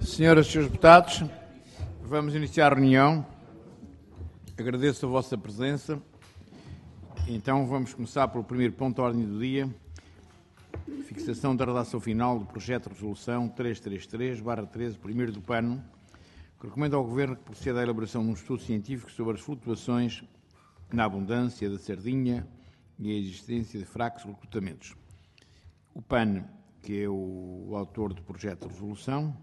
Senhoras e senhores deputados, vamos iniciar a reunião. Agradeço a vossa presença. Então vamos começar pelo primeiro ponto da ordem do dia, fixação da redação final do projeto de resolução 333/13, primeiro do PAN, que recomenda ao Governo que proceda à elaboração de um estudo científico sobre as flutuações na abundância da sardinha e a existência de fracos recrutamentos. O PAN, que é o autor do projeto de resolução,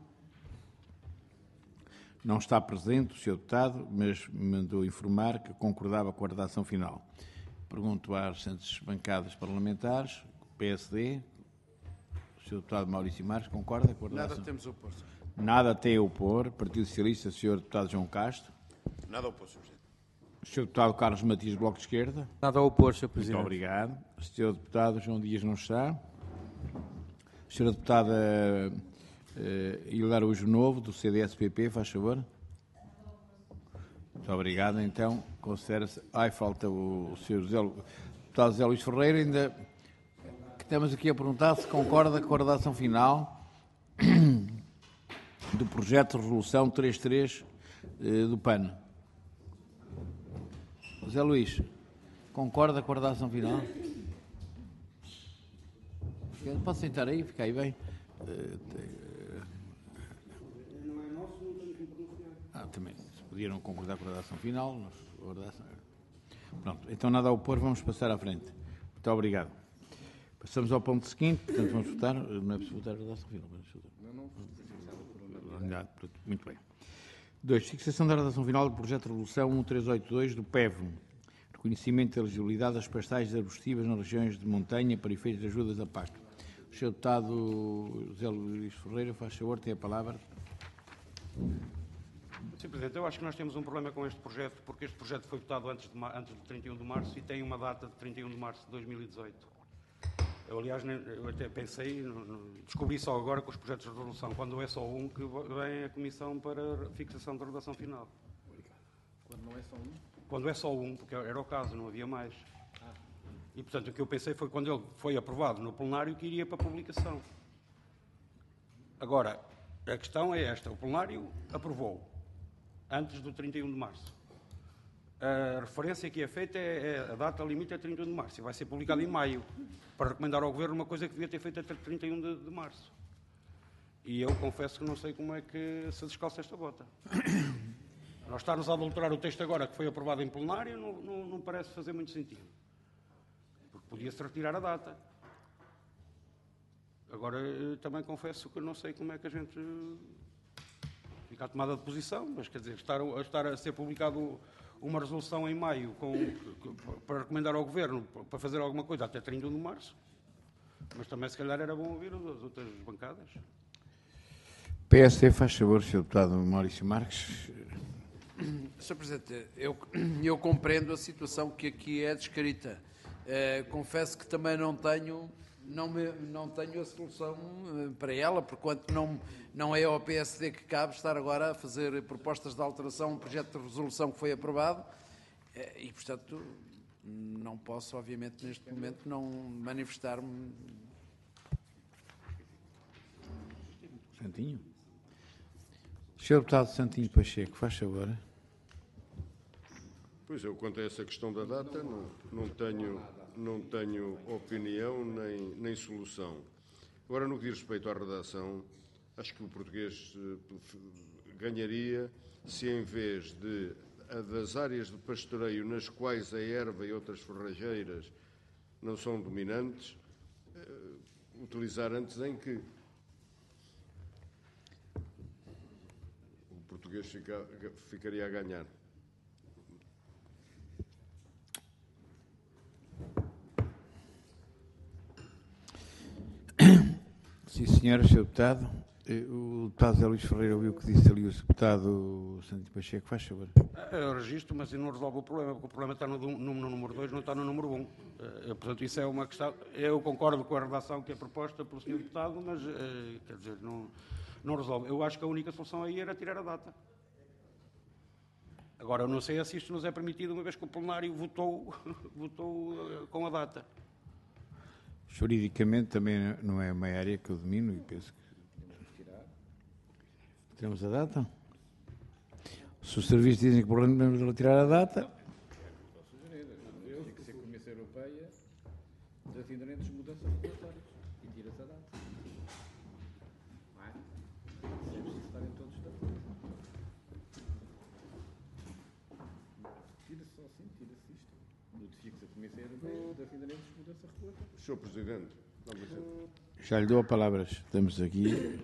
não está presente, o Sr. Deputado, mas me mandou informar que concordava com a redação final. Pergunto às restantes bancadas parlamentares, PSD, o Sr. Deputado Maurício Marques, concorda com a redação? Nada temos a opor. Nada tem a opor. Partido Socialista, Sr. Deputado João Castro. Nada a opor, Sr. Presidente. Sr. Deputado Carlos Matias, Bloco de Esquerda. Nada a opor, Sr. Presidente. Muito obrigado. Sr. Deputado João Dias não está. Sra. Deputada Hilar Araújo Novo, do CDS-PP, faz favor. Muito obrigado. Então, considera-se... falta o Sr. Deputado José Luís Ferreira, ainda que estamos aqui a perguntar se concorda com a redação final do projeto de resolução 33 do PAN. José Luís, concorda com a redação final? Pode sentar aí, fica aí bem. Também, se podiam concordar com a redação final. Pronto, então nada a opor, vamos passar à frente. Muito obrigado. Passamos ao ponto seguinte, portanto vamos votar. Não é preciso votar a redação final. Muito bem. 2. Fixação da redação final do projeto de resolução 1382 do PEV. Reconhecimento da elegibilidade das pastais arbustivas nas regiões de montanha para efeitos de ajudas da PAC. O Sr. Deputado José Luís Ferreira, faz favor, tem a palavra. Sr. Presidente, eu acho que nós temos um problema com este projeto, porque este projeto foi votado antes de 31 de março e tem uma data de 31 de março de 2018. Eu, aliás, eu até pensei, descobri só agora com os projetos de resolução, quando é só um, que vem a Comissão para a fixação da redação final. Quando não é só um? Quando é só um, porque era o caso, não havia mais. E, portanto, o que eu pensei foi quando ele foi aprovado no plenário que iria para a publicação. Agora, a questão é esta, o plenário aprovou antes do 31 de março. A referência que é feita a data limite é 31 de março e vai ser publicado em maio, para recomendar ao Governo uma coisa que devia ter feito até 31 de março. E eu confesso que não sei como é que se descalça esta bota. Nós estarmos a adulterar o texto agora que foi aprovado em plenário não parece fazer muito sentido. Porque podia-se retirar a data. Agora, também confesso que não sei como é que a gente fica à tomada de posição, mas quer dizer, estar a ser publicado uma resolução em maio para recomendar ao Governo para fazer alguma coisa até 31 de março, mas também se calhar era bom ouvir as outras bancadas. PSD, faz favor, Sr. Deputado Maurício Marques. Sr. Presidente, eu compreendo a situação que aqui é descrita. Confesso que também não tenho a solução para ela, porquanto não é ao PSD que cabe estar agora a fazer propostas de alteração a um projeto de resolução que foi aprovado e, portanto, não posso, obviamente, neste momento, não manifestar-me. Santinho. Sr. Deputado Santinho Pacheco, faz favor. Pois eu, quanto a essa questão da data, não tenho opinião nem solução. Agora, no que diz respeito à redação, acho que o português ganharia se, em vez das áreas de pastoreio nas quais a erva e outras forrageiras não são dominantes, utilizar antes em que. O português ficaria a ganhar. Sim, senhora, Sr. Deputado. O deputado José Luís Ferreira ouviu o que disse ali o deputado Santinho Pacheco. Faz favor. Eu registro, mas não resolve o problema, porque o problema está no número 2, não está no número 1. Portanto, isso é uma questão... Eu concordo com a redação que é proposta pelo Sr. Deputado, mas, quer dizer, não resolve. Eu acho que a única solução aí era tirar a data. Agora, eu não sei se isto nos é permitido, uma vez que o plenário votou com a data. Juridicamente também não é uma área que eu domino e penso que Temos a data? Se os serviços dizem que podemos retirar a data... Tem que ser a Comissão Europeia de afinamentos de mudanças regulatórias e tira-se a data. Não é? Deve estarem todos de acordo. Tira-se só assim, tira-se isto. Notifica-se a Comissão Europeia de afinamentos de mudanças regulatórias. Sr. Presidente, vamos ver. Já lhe dou a palavra. Estamos aqui.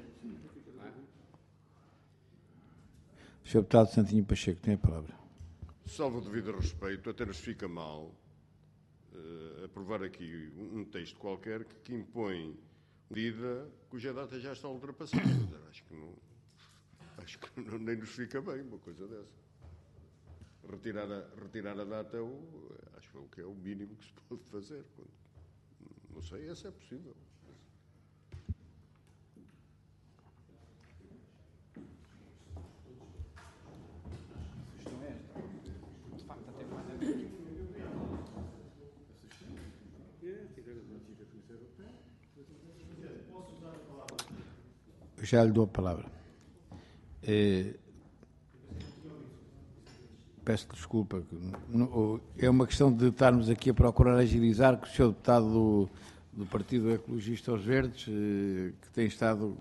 Sr. Deputado Santinho Pacheco, tem a palavra. Salvo devido respeito, até nos fica mal aprovar aqui um texto qualquer que impõe medida cuja data já está ultrapassada. Acho que nem nos fica bem uma coisa dessa. Retirar a data acho que é o mínimo que se pode fazer. Não sei se é possível. Já lhe dou a palavra. Peço desculpa. É uma questão de estarmos aqui a procurar agilizar, que o Sr. Deputado do Partido Ecologista aos Verdes, que tem estado...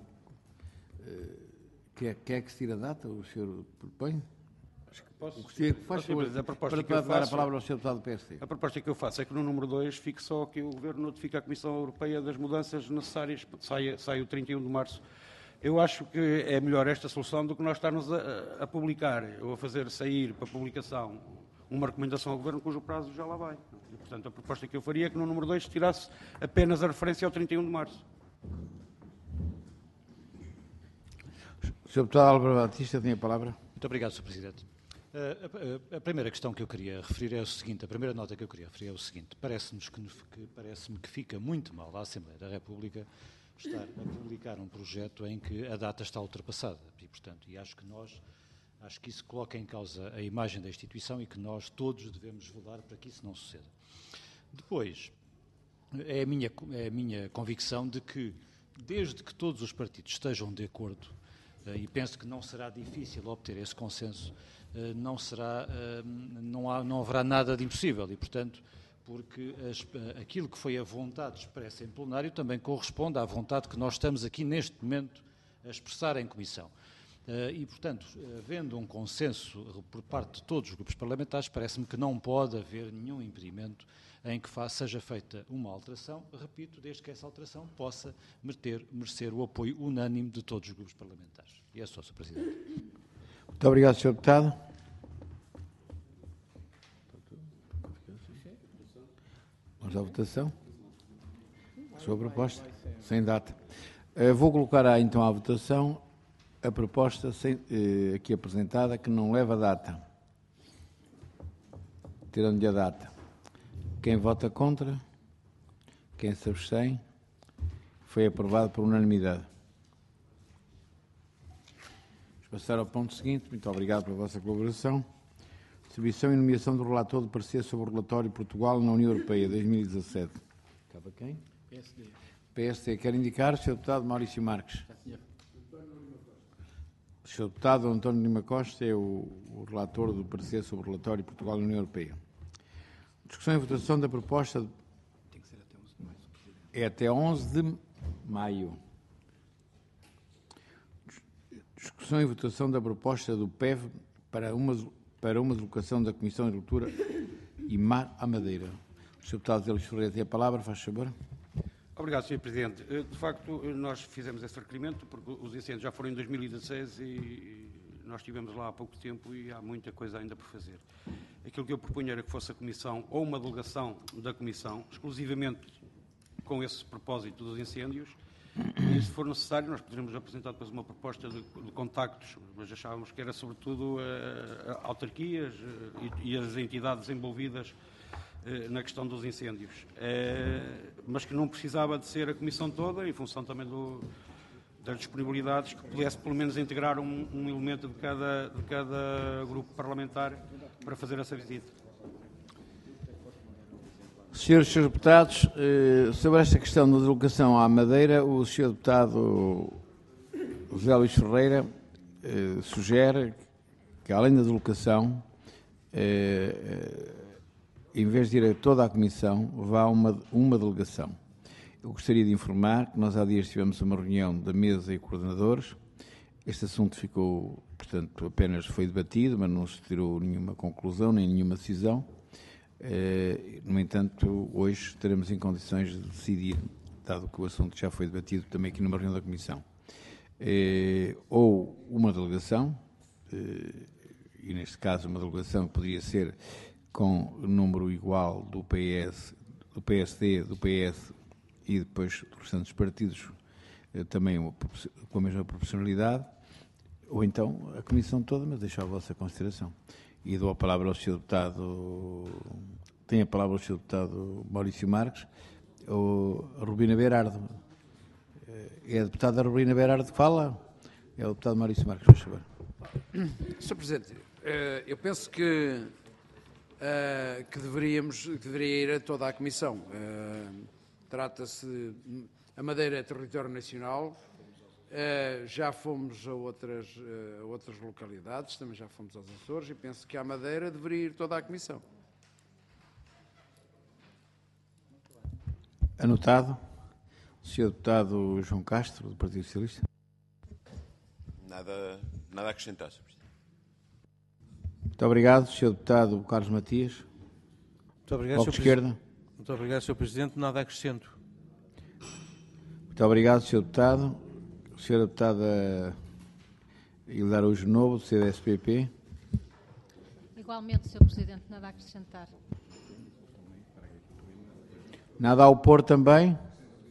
Quer que se tire a data? O senhor propõe? Faz favor, para dar a palavra ao Sr. Deputado do PSD. A proposta que eu faço é que no número 2 fique só que o Governo notifica a Comissão Europeia das mudanças necessárias, sai o 31 de março. Eu acho que é melhor esta solução do que nós estarmos a publicar, ou a fazer sair para publicação uma recomendação ao Governo cujo prazo já lá vai. E, portanto, a proposta que eu faria é que no número 2 tirasse apenas a referência ao 31 de março. O Sr. Deputado Álvaro Batista tem a palavra. Muito obrigado, Sr. Presidente. A primeira questão que eu queria referir é o seguinte, a primeira nota que eu queria referir é o seguinte, parece-me que fica muito mal à Assembleia da República estar a publicar um projeto em que a data está ultrapassada e, portanto, acho que isso coloca em causa a imagem da instituição e que nós todos devemos velar para que isso não suceda. Depois, é a minha convicção de que, desde que todos os partidos estejam de acordo, e penso que não será difícil obter esse consenso, não haverá nada de impossível e, portanto, porque aquilo que foi a vontade expressa em plenário também corresponde à vontade que nós estamos aqui neste momento a expressar em comissão. E, portanto, havendo um consenso por parte de todos os grupos parlamentares, parece-me que não pode haver nenhum impedimento em que seja feita uma alteração, repito, desde que essa alteração possa merecer o apoio unânime de todos os grupos parlamentares. E é só, Sr. Presidente. Muito obrigado, Sr. Deputado. Vamos à votação. A sua proposta? Sem data. Vou colocar então à votação a proposta aqui apresentada, que não leva data. Tirando-lhe a data. Quem vota contra? Quem se abstém? Foi aprovado por unanimidade. Vamos passar ao ponto seguinte. Muito obrigado pela vossa colaboração. Distribuição e nomeação do relator de parecer sobre o relatório Portugal na União Europeia 2017. Acaba quem? PSD. PSD. Quer indicar o Sr. Deputado Maurício Marques. O Sr. Deputado António Lima Costa é o relator do parecer sobre o relatório Portugal na União Europeia. Discussão e votação da proposta... Tem que ser até 11 de maio. É até 11 de maio. Discussão e votação da proposta do PEV para uma deslocação da Comissão de Agricultura e Mar à Madeira. O Sr. Deputado Zé Luís Ferreira tem a palavra, faz favor. Obrigado, Sr. Presidente. De facto, nós fizemos esse requerimento porque os incêndios já foram em 2016 e nós estivemos lá há pouco tempo e há muita coisa ainda por fazer. Aquilo que eu propunha era que fosse a Comissão ou uma delegação da Comissão, exclusivamente com esse propósito dos incêndios, e se for necessário nós poderemos apresentar depois uma proposta de contactos, mas achávamos que era sobretudo autarquias e as entidades envolvidas na questão dos incêndios, mas que não precisava de ser a Comissão toda, em função também das disponibilidades, que pudesse pelo menos integrar um elemento de cada grupo parlamentar para fazer essa visita. Senhores deputados, sobre esta questão da deslocação à Madeira, o Sr. Deputado José Luís Ferreira sugere que, além da deslocação, em vez de ir a toda a Comissão, vá uma delegação. Eu gostaria de informar que nós há dias tivemos uma reunião da mesa e coordenadores. Este assunto ficou, portanto, apenas foi debatido, mas não se tirou nenhuma conclusão, nem nenhuma decisão. No entanto, hoje estaremos em condições de decidir, dado que o assunto já foi debatido também aqui numa reunião da Comissão. Ou uma delegação, e neste caso uma delegação que poderia ser com número igual do PS, do PSD, do PS e depois dos restantes partidos também com a mesma proporcionalidade, ou então a Comissão toda, mas deixo a vossa consideração. E dou a palavra ao Sr. Deputado, tem a palavra o Sr. Deputado Maurício Marques, ou a Rubina Berardo. É a deputada Rubina Berardo que fala? É o deputado Maurício Marques, por favor. Sr. Presidente, eu penso que deveria ir a toda a Comissão. Trata-se, a Madeira é território nacional, já fomos a outras localidades, também já fomos aos Açores, e penso que a Madeira deveria ir toda a Comissão. Anotado. Sr. Deputado João Castro, do Partido Socialista. Nada a acrescentar, Sr. Presidente. Muito obrigado. Sr. Deputado Carlos Matias. Muito obrigado, Bloco de Esquerda. Muito obrigado, Sr. Presidente. Nada acrescento. Muito obrigado, Sr. Deputado. Sra. Deputada Hilda Araújo Novo, do CDS-PP. Igualmente, Sr. Presidente, nada a acrescentar. Nada a opor também?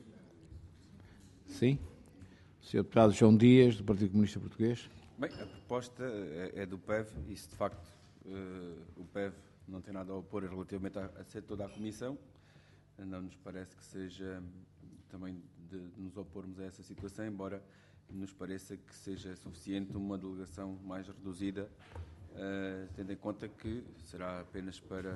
Sim. Sr. Deputado João Dias, do Partido Comunista Português. Bem, a proposta é do PEV e se de facto o PEV não tem nada a opor relativamente a ser toda a Comissão, não nos parece que seja também de nos opormos a essa situação, embora nos pareça que seja suficiente uma delegação mais reduzida, tendo em conta que será apenas para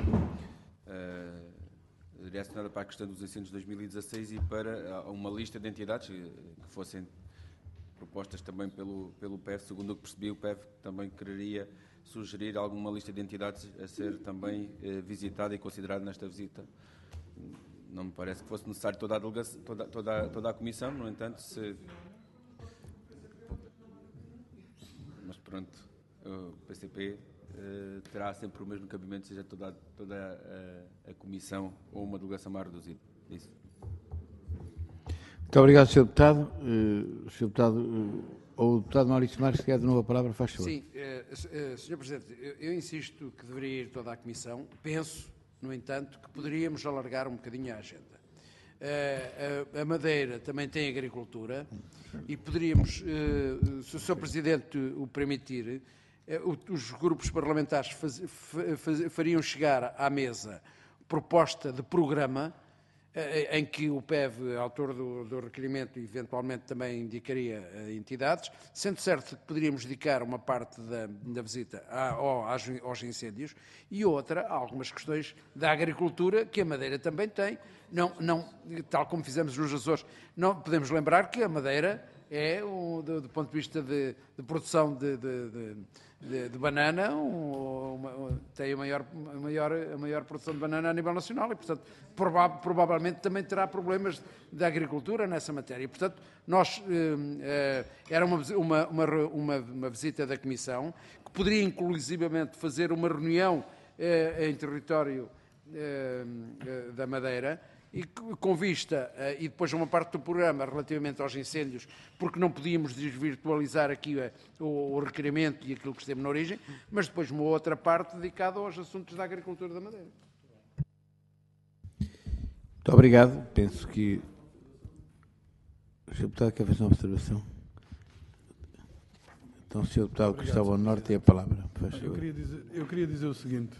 direcionada para a questão dos incêndios de 2016 e para uma lista de entidades que fossem propostas também pelo PEV. Segundo o que percebi, o PEV também quereria sugerir alguma lista de entidades a ser também visitada e considerada nesta visita. Não me parece que fosse necessário toda a delegação, toda a Comissão, no entanto, mas pronto, o PCP terá sempre o mesmo cabimento, seja toda a Comissão ou uma delegação mais reduzida. Isso. Muito obrigado, Sr. Deputado. Sr. Deputado, ou o Deputado Maurício Marques, se quer de novo a palavra, faz favor. Sim, Sr. Presidente, eu insisto que deveria ir toda a Comissão. Penso, no entanto, que poderíamos alargar um bocadinho a agenda. A Madeira também tem agricultura e poderíamos, se o Sr. Presidente o permitir, os grupos parlamentares fariam chegar à mesa proposta de programa em que o PEV, autor do requerimento, eventualmente também indicaria entidades, sendo certo que poderíamos dedicar uma parte da visita aos incêndios e outra a algumas questões da agricultura que a Madeira também tem, não, tal como fizemos nos Açores. Não podemos lembrar que a Madeira é, do ponto de vista de produção de banana, tem a maior produção de banana a nível nacional e, portanto, provavelmente também terá problemas de agricultura nessa matéria. E, portanto, era uma visita da Comissão que poderia, inclusivamente, fazer uma reunião em território da Madeira, e com vista, e depois uma parte do programa relativamente aos incêndios, porque não podíamos desvirtualizar aqui o requerimento e aquilo que esteve na origem, mas depois uma outra parte dedicada aos assuntos da agricultura da Madeira. Muito obrigado. Penso que o Sr. Deputado quer fazer uma observação. Então, o Sr. Deputado Cristóvão Norte tem a palavra. Eu queria dizer o seguinte.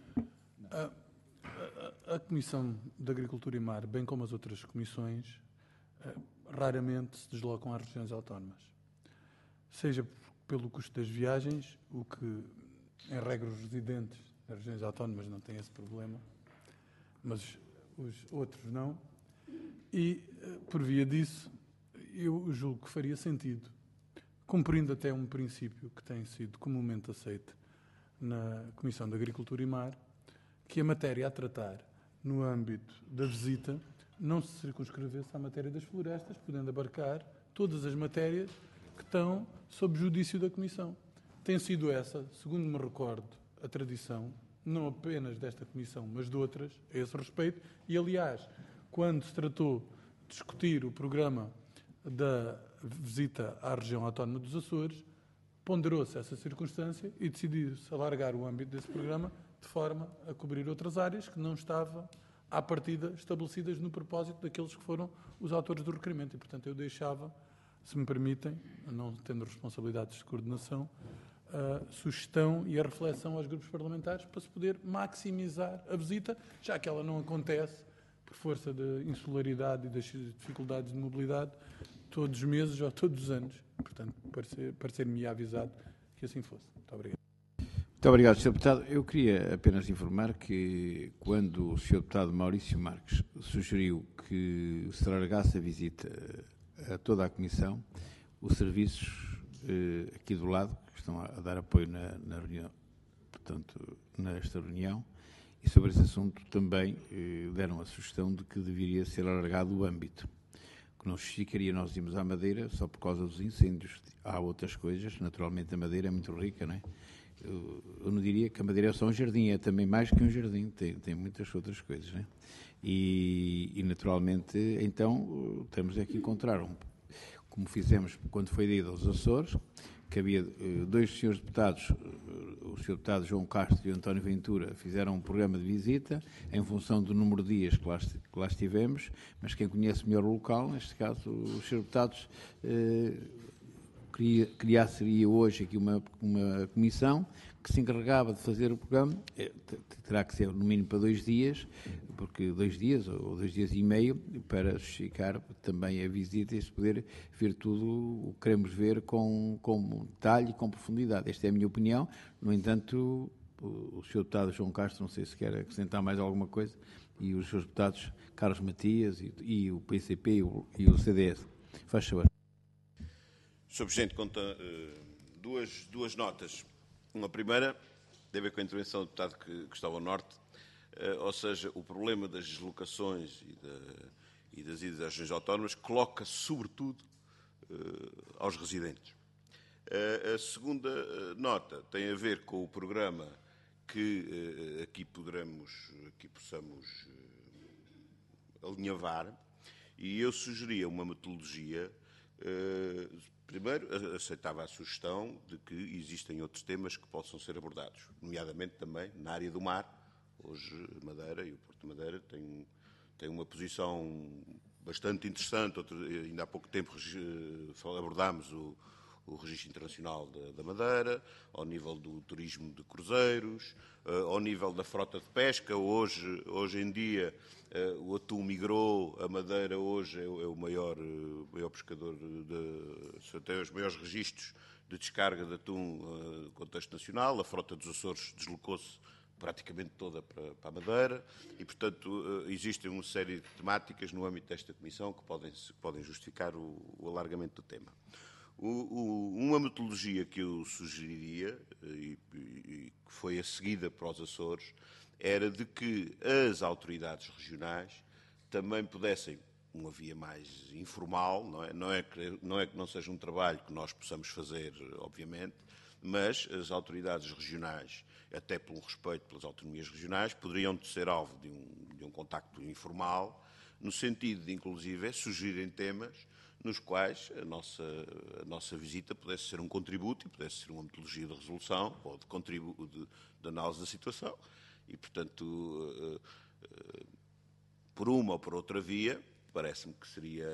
A Comissão de Agricultura e Mar, bem como as outras comissões, raramente se deslocam às regiões autónomas. Seja pelo custo das viagens, o que, em regra, os residentes das regiões autónomas não têm esse problema, mas os outros não. E, por via disso, eu julgo que faria sentido cumprindo até um princípio que tem sido comumente aceito na Comissão de Agricultura e Mar, que a matéria a tratar no âmbito da visita não se circunscrevesse à matéria das florestas, podendo abarcar todas as matérias que estão sob judício da Comissão. Tem sido essa, segundo me recordo, a tradição, não apenas desta Comissão, mas de outras, a esse respeito. E, aliás, quando se tratou de discutir o programa da visita à região autónoma dos Açores, ponderou-se essa circunstância e decidiu-se alargar o âmbito desse programa de forma a cobrir outras áreas que não estavam, à partida, estabelecidas no propósito daqueles que foram os autores do requerimento. E, portanto, eu deixava, se me permitem, não tendo responsabilidades de coordenação, a sugestão e a reflexão aos grupos parlamentares para se poder maximizar a visita, já que ela não acontece por força da insularidade e das dificuldades de mobilidade todos os meses ou todos os anos. Portanto, parecer-me avisado que assim fosse. Muito obrigado. Muito obrigado, Sr. Deputado. Eu queria apenas informar que quando o Sr. Deputado Maurício Marques sugeriu que se alargasse a visita a toda a Comissão, os serviços aqui do lado, que estão a dar apoio na reunião, portanto, nesta reunião, e sobre esse assunto também deram a sugestão de que deveria ser alargado o âmbito, que não justificaria nós irmos à Madeira só por causa dos incêndios. Há outras coisas, naturalmente a Madeira é muito rica, não é? Eu não diria que a Madeira é só um jardim, é também mais que um jardim, tem muitas outras coisas, não é? E naturalmente, então, temos é que encontrar como fizemos quando foi de ida aos Açores, que havia dois senhores deputados, o senhor deputado João Castro e o António Ventura, fizeram um programa de visita em função do número de dias que lá estivemos, mas quem conhece melhor o local, neste caso, os senhores deputados, seria hoje aqui uma comissão que se encarregava de fazer o programa, terá que ser no mínimo para 2 dias, porque 2 dias ou 2 dias e meio, para justificar também a visita e se poder ver tudo o que queremos ver com detalhe e com profundidade. Esta é a minha opinião. No entanto, o Sr. Deputado João Castro, não sei se quer acrescentar mais alguma coisa, e os seus deputados Carlos Matias e o PCP e o CDS. Faz favor. Sr. Presidente, conta duas notas. Uma primeira tem a ver com a intervenção do deputado Gustavo Norte, ou seja, o problema das deslocações e das idas às regiões autónomas coloca sobretudo aos residentes. A segunda nota tem a ver com o programa que aqui possamos alinhavar, e eu sugeria uma metodologia. Primeiro, aceitava a sugestão de que existem outros temas que possam ser abordados, nomeadamente também na área do mar. Hoje, Madeira e o Porto de Madeira têm uma posição bastante interessante. Ainda há pouco tempo abordámos o Registro Internacional da Madeira, ao nível do turismo de cruzeiros, ao nível da frota de pesca. Hoje em dia, o atum migrou, a Madeira hoje é o maior pescador, tem os maiores registros de descarga de atum no contexto nacional. A frota dos Açores deslocou-se praticamente toda para a Madeira e, portanto, existem uma série de temáticas no âmbito desta Comissão que podem justificar o alargamento do tema. Uma metodologia que eu sugeriria, e que foi a seguida para os Açores, era de que as autoridades regionais também pudessem, uma via mais informal, não é que não seja um trabalho que nós possamos fazer, obviamente, mas as autoridades regionais, até pelo respeito pelas autonomias regionais, poderiam ser alvo de um contacto informal, no sentido de, inclusive, sugerirem temas nos quais a nossa visita pudesse ser um contributo e pudesse ser uma metodologia de resolução ou de análise da situação. E, portanto, por uma ou por outra via, parece-me que seria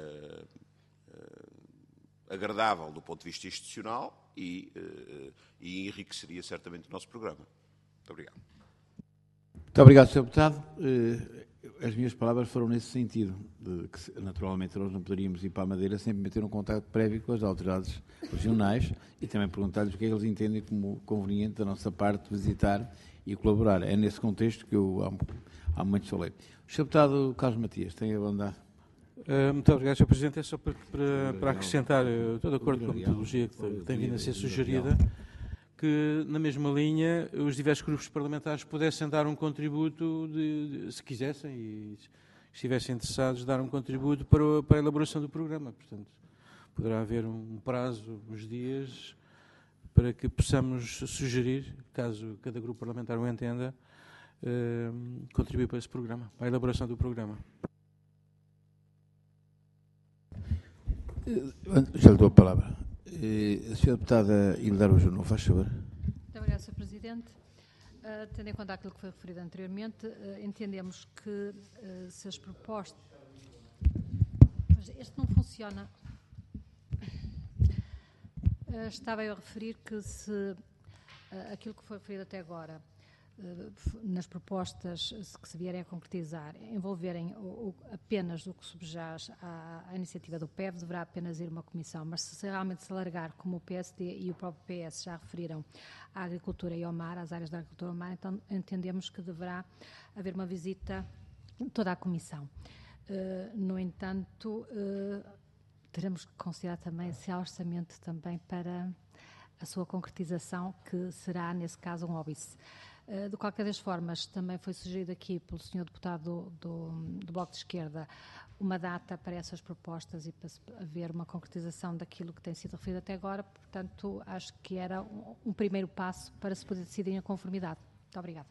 agradável do ponto de vista institucional e enriqueceria certamente o nosso programa. Muito obrigado. Muito obrigado, Sr. Deputado. As minhas palavras foram nesse sentido, de que naturalmente nós não poderíamos ir para a Madeira sem meter um contacto prévio com as autoridades regionais e também perguntar-lhes o que é que eles entendem como conveniente da nossa parte visitar e colaborar. É nesse contexto que eu há muito falei. O Sr. Deputado Carlos Matias, tem a bondade. Muito obrigado, Sr. Presidente. É só para acrescentar, estou de acordo com a metodologia que tem vindo a ser sugerida, que na mesma linha os diversos grupos parlamentares pudessem dar um contributo, se quisessem e estivessem interessados, dar um contributo para a elaboração do programa. Portanto, poderá haver um prazo, uns dias, para que possamos sugerir, caso cada grupo parlamentar o entenda, contribuir para esse programa, para a elaboração do programa. Já lhe dou a palavra. A senhora deputada Hilda Júnior, faz favor. Muito obrigada, Sr. Presidente. Tendo em conta aquilo que foi referido anteriormente, entendemos que se as propostas... Este não funciona. Estava eu a referir que se aquilo que foi referido até agora nas propostas que se vierem a concretizar envolverem apenas o que subjaz à iniciativa do PEV, deverá apenas ir uma comissão, mas se realmente se alargar, como o PSD e o próprio PS já referiram, à agricultura e ao mar, às áreas da agricultura e ao mar, então entendemos que deverá haver uma visita de toda a comissão. No entanto, teremos que considerar também se há orçamento também para a sua concretização, que será, nesse caso, um óbice. De qualquer das formas, também foi sugerido aqui pelo Sr. Deputado do Bloco de Esquerda uma data para essas propostas e para haver uma concretização daquilo que tem sido referido até agora. Portanto, acho que era um primeiro passo para se poder decidir em conformidade. Muito obrigada.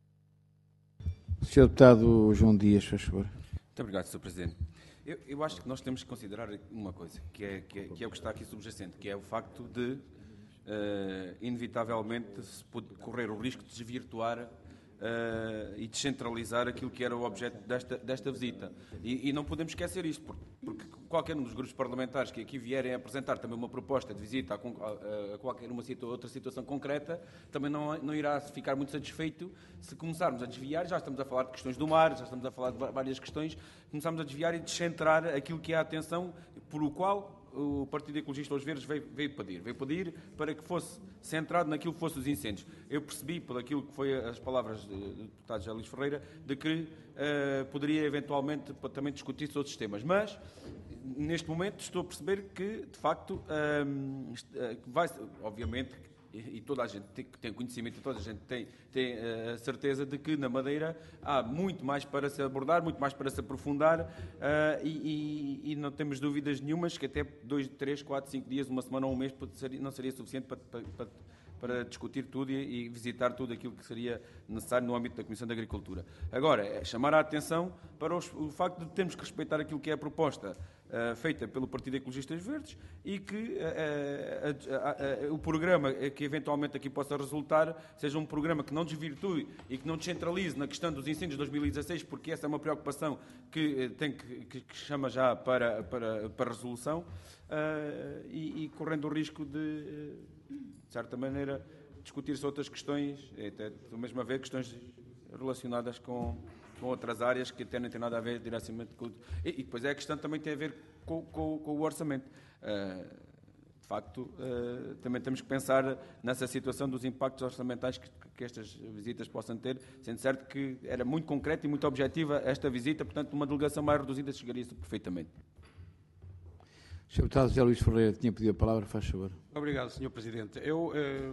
Sr. Deputado João Dias, faz favor. Muito obrigado, Sr. Presidente. Eu acho que nós temos que considerar uma coisa, que é o que está aqui subjacente, que é o facto de inevitavelmente se pode correr o risco de desvirtuar e descentralizar aquilo que era o objeto desta visita. E não podemos esquecer isto, porque qualquer um dos grupos parlamentares que aqui vierem a apresentar também uma proposta de visita a qualquer outra situação concreta, também não irá ficar muito satisfeito se começarmos a desviar. Já estamos a falar de questões do mar, já estamos a falar de várias questões, começamos a desviar e descentrar aquilo que é a atenção por o qual o Partido Ecologista aos Verdes veio pedir para que fosse centrado naquilo que fosse os incêndios. Eu percebi, por aquilo que foi as palavras do deputado José Luís Ferreira, de que poderia eventualmente também discutir outros temas, mas neste momento estou a perceber que, de facto, vai, obviamente, e toda a gente tem conhecimento, toda a gente tem a certeza de que na Madeira há muito mais para se abordar, muito mais para se aprofundar e não temos dúvidas nenhumas que até 2, 3, 4, 5 dias, uma semana ou um mês não seria suficiente para discutir tudo e visitar tudo aquilo que seria necessário no âmbito da Comissão de Agricultura. Agora, é chamar a atenção para o facto de termos que respeitar aquilo que é a proposta feita pelo Partido Ecologistas Verdes e que o programa que eventualmente aqui possa resultar seja um programa que não desvirtue e que não descentralize na questão dos incêndios de 2016, porque essa é uma preocupação que chama já para resolução e correndo o risco de certa maneira discutir-se outras questões, até da mesma vez questões relacionadas com outras áreas que até não têm nada a ver diretamente com... E depois a questão também tem a ver com o orçamento. De facto, também temos que pensar nessa situação dos impactos orçamentais que estas visitas possam ter, sendo certo que era muito concreta e muito objetiva esta visita, portanto, uma delegação mais reduzida chegaria-se perfeitamente. Sr. Deputado José Luís Ferreira tinha pedido a palavra, faz favor. Obrigado, Sr. Presidente. Eu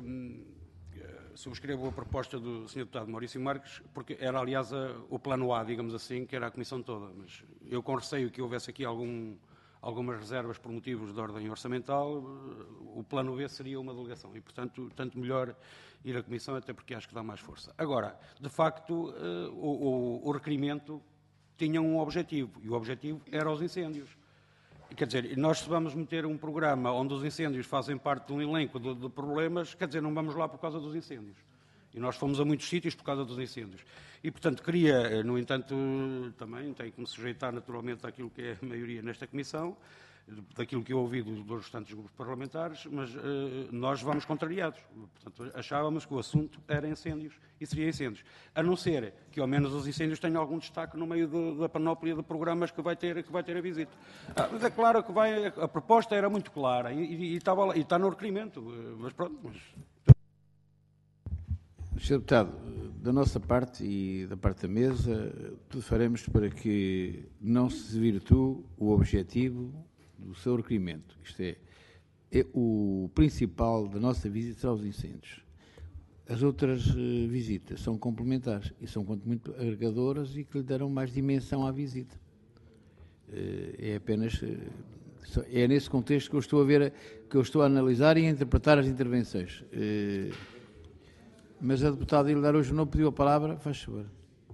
subscrevo a proposta do Sr. Deputado Maurício Marques, porque era, aliás, o plano A, digamos assim, que era a Comissão toda. Mas eu, com receio que houvesse aqui algumas reservas por motivos de ordem orçamental, o plano B seria uma delegação. E, portanto, tanto melhor ir à Comissão, até porque acho que dá mais força. Agora, de facto, o requerimento tinha um objetivo, e o objetivo era os incêndios. Quer dizer, nós se vamos meter um programa onde os incêndios fazem parte de um elenco de problemas, quer dizer, não vamos lá por causa dos incêndios. E nós fomos a muitos sítios por causa dos incêndios. E, portanto, queria, no entanto, também tenho que me sujeitar naturalmente àquilo que é a maioria nesta Comissão, daquilo que eu ouvi dos restantes grupos parlamentares, mas nós vamos contrariados. Portanto, achávamos que o assunto era incêndios e seria incêndios. A não ser que, ao menos, os incêndios tenham algum destaque no meio da panóplia de programas que vai ter a visita. Mas é claro que a proposta era muito clara e está no requerimento. Mas pronto. Sr. Deputado, da nossa parte e da parte da mesa, tudo faremos para que não se desvirtue o objetivo do seu requerimento. Isto é o principal da nossa visita aos incêndios. As outras visitas são complementares e são quanto muito agregadoras e que lhe darão mais dimensão à visita. É apenas... É nesse contexto que eu estou a ver, que eu estou a analisar e a interpretar as intervenções. Mas a deputada Hilda Araújo não pediu a palavra, faz favor.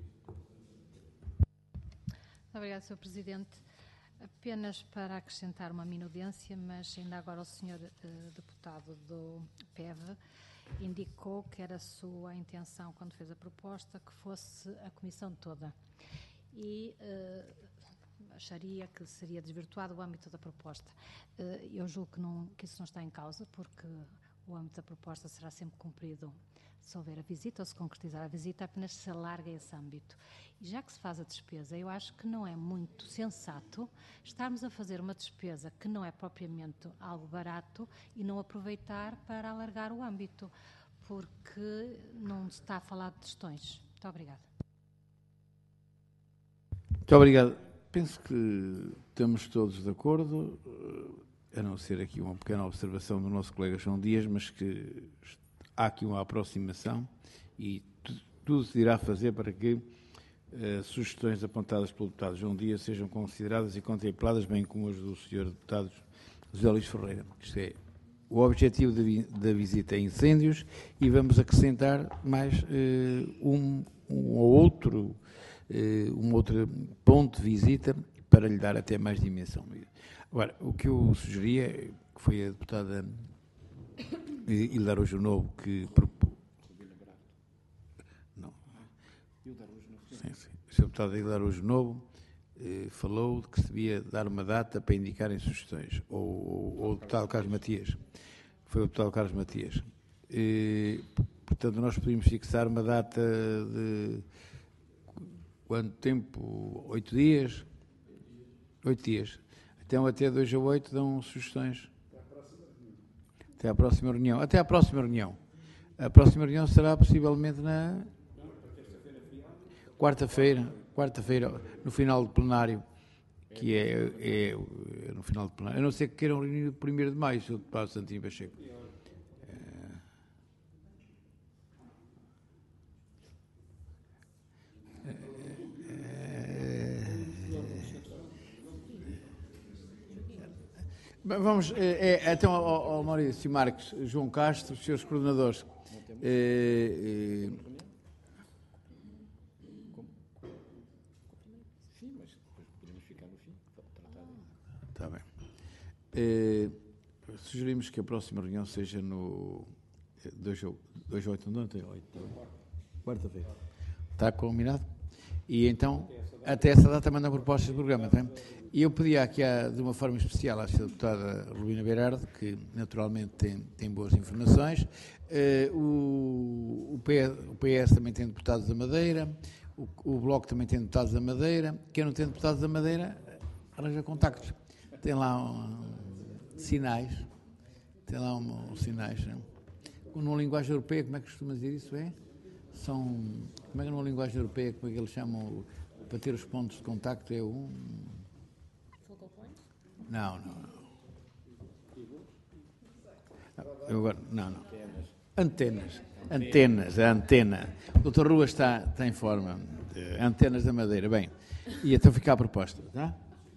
Obrigada, Sr. Presidente. Apenas para acrescentar uma minudência, mas ainda agora o Sr. Deputado do PEV indicou que era a sua intenção, quando fez a proposta, que fosse a Comissão toda. E acharia que seria desvirtuado o âmbito da proposta. Eu julgo que isso não está em causa, porque o âmbito da proposta será sempre cumprido se houver a visita ou se concretizar a visita, apenas se alarga esse âmbito. E já que se faz a despesa, eu acho que não é muito sensato estarmos a fazer uma despesa que não é propriamente algo barato e não aproveitar para alargar o âmbito, porque não se está a falar de questões. Muito obrigada. Muito obrigado. Penso que estamos todos de acordo, a não ser aqui uma pequena observação do nosso colega João Dias, mas que há aqui uma aproximação e tudo se irá fazer para que sugestões apontadas pelo deputado João Dias sejam consideradas e contempladas, bem como as do Sr. Deputado José Luís Ferreira. Isto é, o objetivo da visita é incêndios e vamos acrescentar mais um outro ponto de visita para lhe dar até mais dimensão. Agora, o que eu sugeria, que foi a deputada Hilda Araújo Novo que propôs... Não. Sim. A deputada Hilda Araújo Novo falou de que se devia dar uma data para indicarem sugestões, ou o deputado Carlos Matias. Foi o deputado Carlos Matias. Portanto, nós podíamos fixar uma data de... Quanto tempo? 8 dias? 8 dias. Então, até 2 a 8 dão sugestões. Até à próxima reunião. Até à próxima reunião. A próxima reunião será possivelmente na quarta-feira, no final do plenário, que é no final do plenário. A não ser que queiram reunir o 1º de maio, Sr. Deputado Santinho Pacheco. Vamos, então, ao Maurício Marques, João Castro, os seus coordenadores. Sim, mas depois podemos ficar no fim. Está bem. Sugerimos que a próxima reunião seja no 2 a 8, não tem 8. Quarta-feira. Está combinado? E então, até essa data mandam propostas de programa, tá? E eu pedia aqui, de uma forma especial, à Sra. Deputada Rubina Berardo, que naturalmente tem boas informações. O PS também tem deputados da Madeira, o Bloco também tem deputados da Madeira. Quem não tem deputados da Madeira, arranja contactos. Tem lá sinais. Tem lá sinais. Não? Numa linguagem europeia, como é que costuma dizer isso? Como é que numa linguagem europeia, como é que eles chamam, para ter os pontos de contacto, é Não. Não. Antenas, a antena. O Dr. Rua está em forma. Antenas da Madeira. Bem, e então fica a proposta, tá?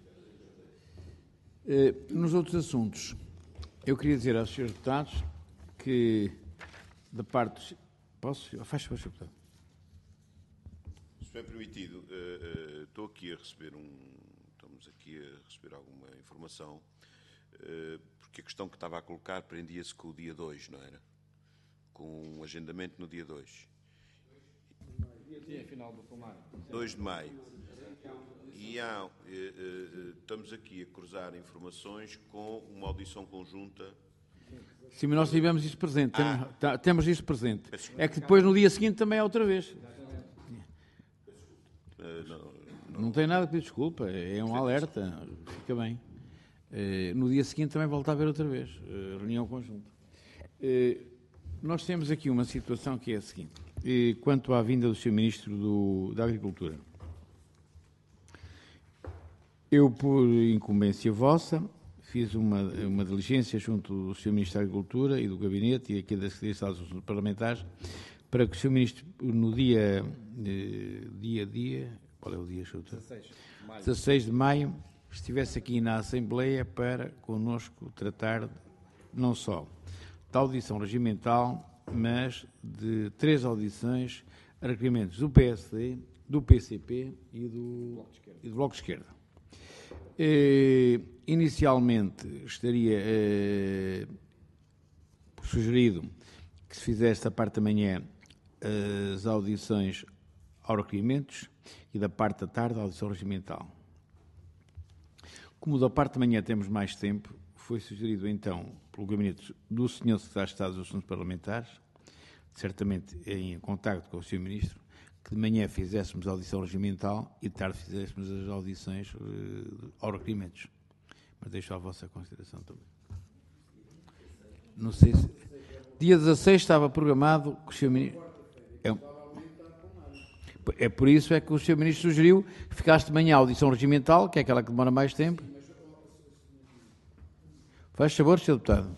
Nos outros assuntos, eu queria dizer aos senhores deputados que, da parte... Posso? Faz favor, Sr. Deputado. Se é permitido, estou aqui a receber estamos aqui a receber alguma informação, porque a questão que estava a colocar prendia-se com o dia 2, não era? Com um agendamento no dia 2. Dia final do plenário. 2 de maio. E estamos aqui a cruzar informações com uma audição conjunta. Sim, mas nós tivemos isso presente. Temos isso presente. É que depois, no dia seguinte, também é outra vez. Não tem nada que pedir desculpa, é um alerta, fica bem. No dia seguinte também volta a haver outra vez, reunião conjunta. Nós temos aqui uma situação que é a seguinte. quanto à vinda do Sr. Ministro da Agricultura. Eu, por incumbência vossa, fiz uma diligência junto do Sr. Ministro da Agricultura e do Gabinete e aqui da Secretaria de Estado dos Assuntos Parlamentares para que o Sr. Ministro, no dia... Qual é o dia? 16 de maio, estivesse aqui na Assembleia para connosco tratar não só da audição regimental, mas de 3 audições a requerimentos do PSD, do PCP e do Bloco de Esquerda. Inicialmente estaria sugerido que se fizesse da parte da manhã as audições aos requerimentos e da parte da tarde a audição regimental. Como da parte da manhã temos mais tempo, foi sugerido então pelo gabinete do Sr. Secretário de Estado dos Assuntos Parlamentares, certamente em contacto com o Sr. Ministro, que de manhã fizéssemos a audição regimental e de tarde fizéssemos as audições aos requerimentos. Mas deixo à vossa consideração também. Não sei se... Dia 16 estava programado que o Sr. Ministro... É por isso é que o Sr. Ministro sugeriu que ficasse de manhã a audição regimental, que é aquela que demora mais tempo. Faz favor, Sr. Deputado.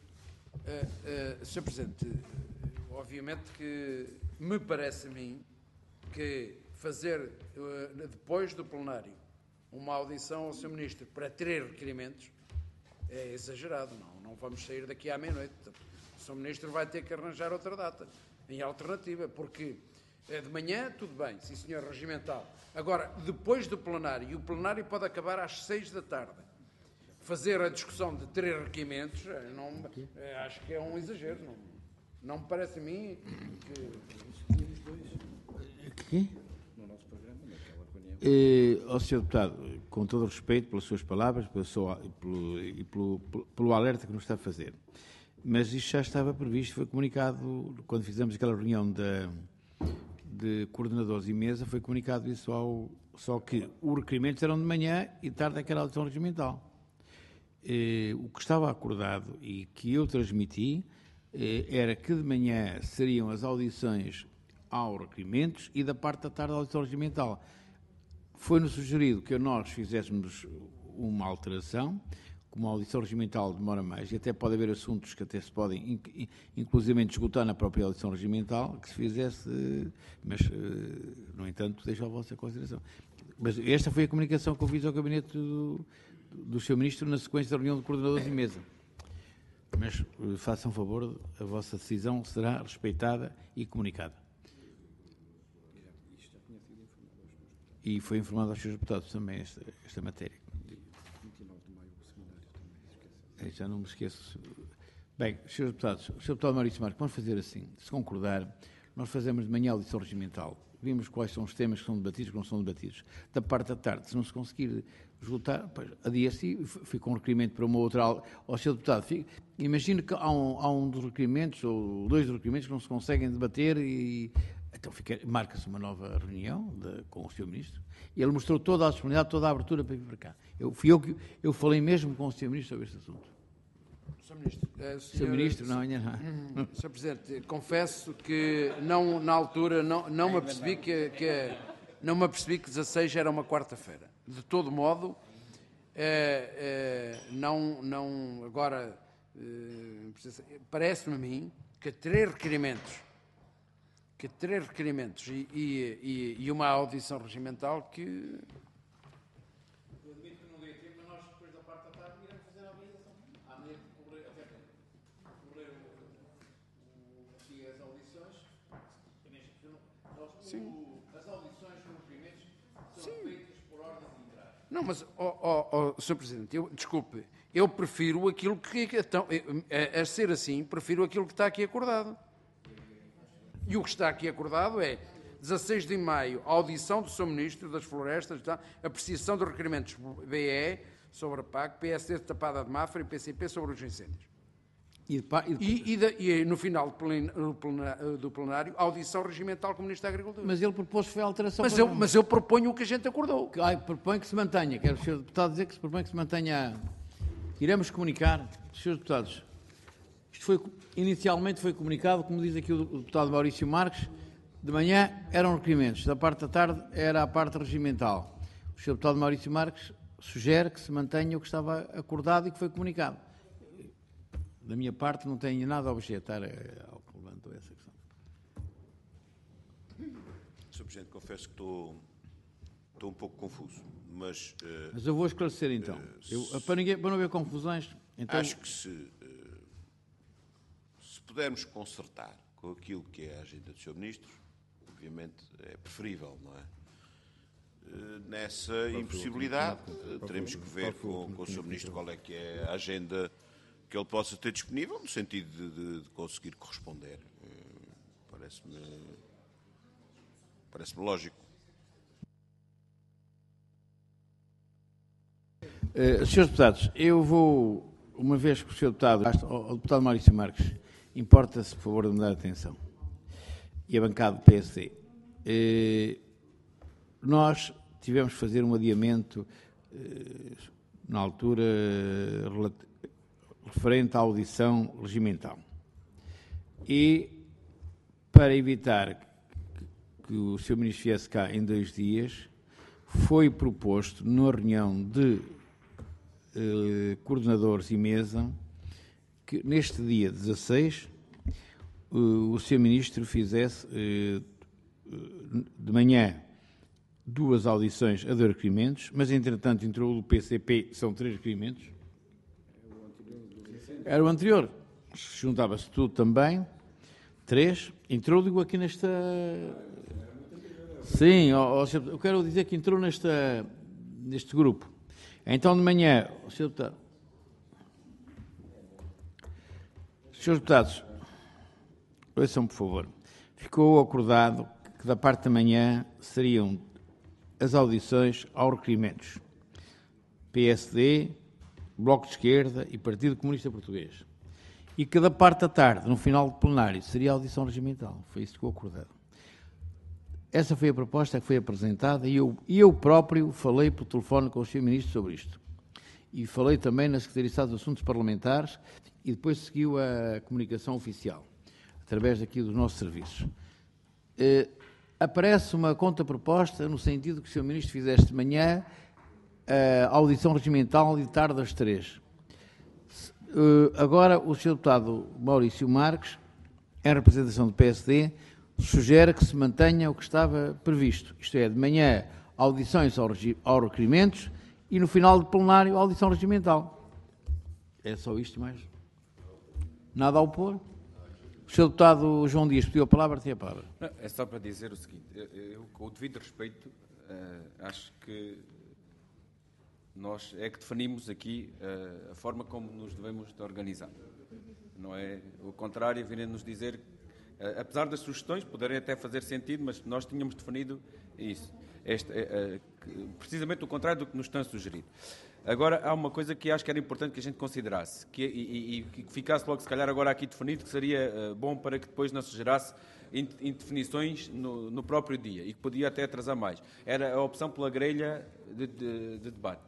Sr. Presidente, obviamente que me parece a mim que fazer, depois do plenário, uma audição ao Sr. Ministro para 3 requerimentos é exagerado. Não vamos sair daqui à meia-noite. O Sr. Ministro vai ter que arranjar outra data, em alternativa, porque de manhã, tudo bem, sim senhor, regimental. Agora, depois do plenário, e o plenário pode acabar às 6 da tarde, fazer a discussão de 3 requerimentos, acho que é um exagero. Não me parece a mim que... No nosso programa, naquela reunião. Ó, Sr. Deputado, com todo o respeito pelas suas palavras pelo alerta que nos está a fazer, mas isto já estava previsto, foi comunicado, quando fizemos aquela reunião de coordenadores e mesa, foi comunicado isso só que os requerimentos eram de manhã e de tarde aquela audição regimental. O que estava acordado e que eu transmiti era que de manhã seriam as audições aos requerimentos e da parte da tarde a audição regimental. Foi-nos sugerido que nós fizéssemos uma alteração, como a audição regimental demora mais, e até pode haver assuntos que até se podem, inclusivamente, esgotar na própria audição regimental, que se fizesse, mas, no entanto, deixo à vossa consideração. Mas esta foi a comunicação que eu fiz ao gabinete do Sr. Ministro na sequência da reunião de coordenadores e mesa. Mas, façam favor, a vossa decisão será respeitada e comunicada. E foi informado aos seus deputados também esta matéria. Já não me esqueço. Bem, Srs. Deputados, o Sr. Deputado Maurício Marques, vamos fazer assim, se concordar, nós fazemos de manhã a audição regimental, vimos quais são os temas que são debatidos e que não são debatidos. Da parte da tarde, se não se conseguir esgotar, adia-se, fica um requerimento para uma outra... Ó, Sr. Deputado, imagino que há um dos requerimentos, ou 2 dos requerimentos que não se conseguem debater e... Então marca-se uma nova reunião com o Sr. Ministro e ele mostrou toda a disponibilidade, toda a abertura para vir para cá. Eu falei mesmo com o Sr. Ministro sobre este assunto. Sr. Ministro, Sr. Ministro, não, ainda não. Sr. Presidente, confesso que na altura não me apercebi que 16 era uma quarta-feira. De todo modo, agora parece-me a mim que 3 requerimentos e uma audição regimental que... Eu admito que não dê tempo, mas nós depois da parte da tarde iremos fazer a audição. À medida que correr as audições, as audições nos requerimentos são feitas por ordem de entrada. Não, mas, Sr. Presidente, desculpe, eu prefiro aquilo que... a ser assim, prefiro aquilo que está aqui acordado. E o que está aqui acordado é 16 de maio, a audição do Sr. Ministro das Florestas, apreciação dos requerimentos BE sobre a PAC, PSD tapada de Mafra e PCP sobre os incêndios. E no final do plenário, a audição regimental com o Ministro da Agricultura. Mas ele propôs foi a alteração... Mas eu proponho o que a gente acordou. Propõe que se mantenha. Quero o Sr. Deputado dizer que se propõe que se mantenha... Iremos comunicar, Srs. Deputados, inicialmente foi comunicado, como diz aqui o deputado Maurício Marques, De manhã eram requerimentos, da parte da tarde era a parte regimental. O Sr. Deputado Maurício Marques sugere que se mantenha o que estava acordado e que foi comunicado. Da minha parte não tenho nada a objetar ao que levantou essa questão. Sr. Presidente, confesso que estou um pouco confuso, mas eu vou esclarecer então. Para não haver confusões, então... Acho que se pudermos consertar com aquilo que é a agenda do Sr. Ministro, obviamente é preferível, não é? Nessa impossibilidade, teremos que ver com o Sr. Ministro qual é que é a agenda que ele possa ter disponível, no sentido de conseguir corresponder. Parece-me lógico. Senhores deputados, eu vou, uma vez que o Sr. Deputado, ao Deputado Maurício Marques, importa-se, por favor, de me dar atenção, e a bancada do PSD. Nós tivemos que fazer um adiamento, na altura, referente à audição regimental. E, para evitar que o Sr. Ministro viesse cá em 2 dias, foi proposto, na reunião de coordenadores e mesa, que neste dia 16 o Sr. Ministro fizesse de manhã 2 audições a 2 requerimentos, mas entretanto entrou o PCP, são 3 requerimentos. Era o anterior. Juntava-se tudo também. 3. Entrou, digo, aqui nesta... Sim, eu quero dizer que entrou neste grupo. Então, de manhã, o Sr. Deputado... Senhores Deputados, ouçam, por favor. Ficou acordado que da parte da manhã seriam as audições aos requerimentos. PSD, Bloco de Esquerda e Partido Comunista Português. E que da parte da tarde, no final do plenário, seria a audição regimental. Foi isso que ficou acordado. Essa foi a proposta que foi apresentada e eu próprio falei por telefone com o Sr. Ministro sobre isto. E falei também na Secretaria de Estado dos Assuntos Parlamentares e depois seguiu a comunicação oficial, através daqui dos nossos serviços. Aparece uma contraproposta no sentido que o Sr. Ministro fizesse de manhã a audição regimental e de tarde às 3. Agora, o Sr. Deputado Maurício Marques, em representação do PSD, sugere que se mantenha o que estava previsto. Isto é, de manhã, audições aos requerimentos e, no final do plenário, audição regimental. É só isto mais. Nada a opor? O Sr. Deputado João Dias pediu a palavra, tem a palavra. Não, é só para dizer o seguinte, eu com o devido respeito, acho que nós é que definimos aqui a forma como nos devemos de organizar. Não é o contrário, virem-nos dizer, apesar das sugestões, poderem até fazer sentido, mas nós tínhamos definido isso. Precisamente o contrário do que nos estão a sugerir. Agora, há uma coisa que acho que era importante que a gente considerasse, e que ficasse logo, se calhar, agora aqui definido, que seria bom para que depois não se gerasse indefinições no próprio dia, e que podia até atrasar mais. Era a opção pela grelha de debate,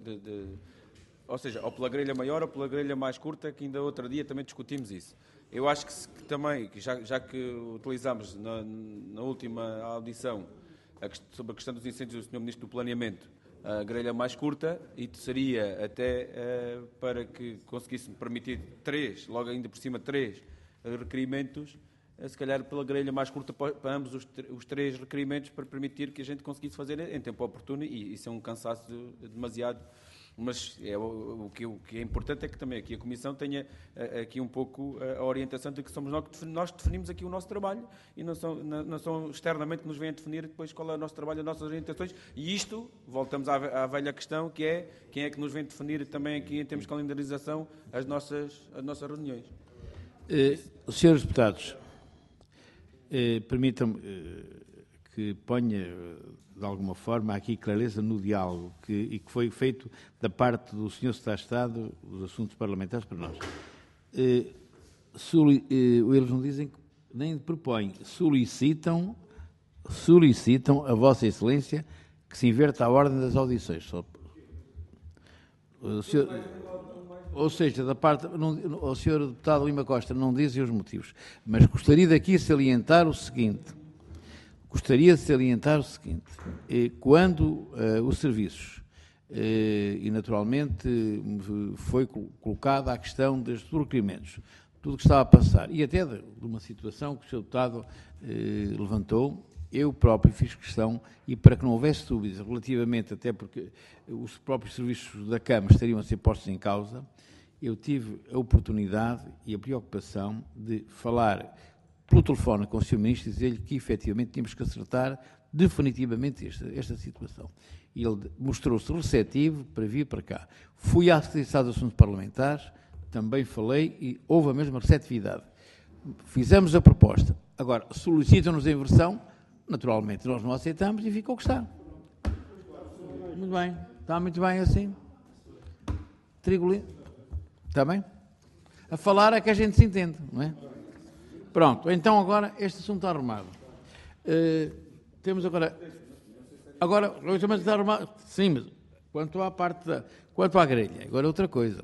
ou seja, ou pela grelha maior ou pela grelha mais curta, que ainda outro dia também discutimos isso. Eu acho que também, já que utilizámos na última audição sobre a questão dos incêndios do Sr. Ministro do Planeamento, a grelha mais curta, e seria até para que conseguisse permitir 3, logo ainda por cima 3 requerimentos, se calhar pela grelha mais curta para ambos os 3 requerimentos, para permitir que a gente conseguisse fazer em tempo oportuno, e isso é um cansaço demasiado. Mas o que é importante é que também aqui a Comissão tenha aqui um pouco a orientação de que somos nós que definimos aqui o nosso trabalho, e não são externamente que nos vêm a definir depois qual é o nosso trabalho, as nossas orientações. E isto, voltamos à velha questão, que é quem é que nos vem definir também aqui em termos de calendarização as nossas reuniões. Senhores deputados, permitam-me que ponha de alguma forma aqui clareza no diálogo e que foi feito da parte do Sr. Secretário de Estado dos Assuntos Parlamentares para nós. Eles não dizem, nem propõem, solicitam a Vossa Excelência que se inverta a ordem das audições. Ou seja, da parte, o Sr. Deputado Lima Costa não dizem os motivos, mas gostaria daqui salientar o seguinte: Gostaria de salientar o seguinte: quando os serviços, e naturalmente foi colocada a questão dos requerimentos, tudo o que estava a passar, e até de uma situação que o Sr. Deputado levantou, eu próprio fiz questão, e para que não houvesse dúvidas relativamente, até porque os próprios serviços da Câmara estariam a ser postos em causa, eu tive a oportunidade e a preocupação de falar pelo telefone com o Sr. Ministro e dizer-lhe que efetivamente tínhamos que acertar definitivamente esta situação. E ele mostrou-se receptivo para vir para cá. Fui à Secretaria de Estado de Assuntos Parlamentares, também falei e houve a mesma receptividade. Fizemos a proposta. Agora, solicitam-nos a inversão, naturalmente nós não aceitamos e fica o que está. Muito bem. Está muito bem assim. Trigolino. Está bem? A falar é que a gente se entende, não é? Pronto, então agora este assunto está arrumado. Temos agora, relativamente está arrumado, sim, mas quanto à grelha, agora outra coisa.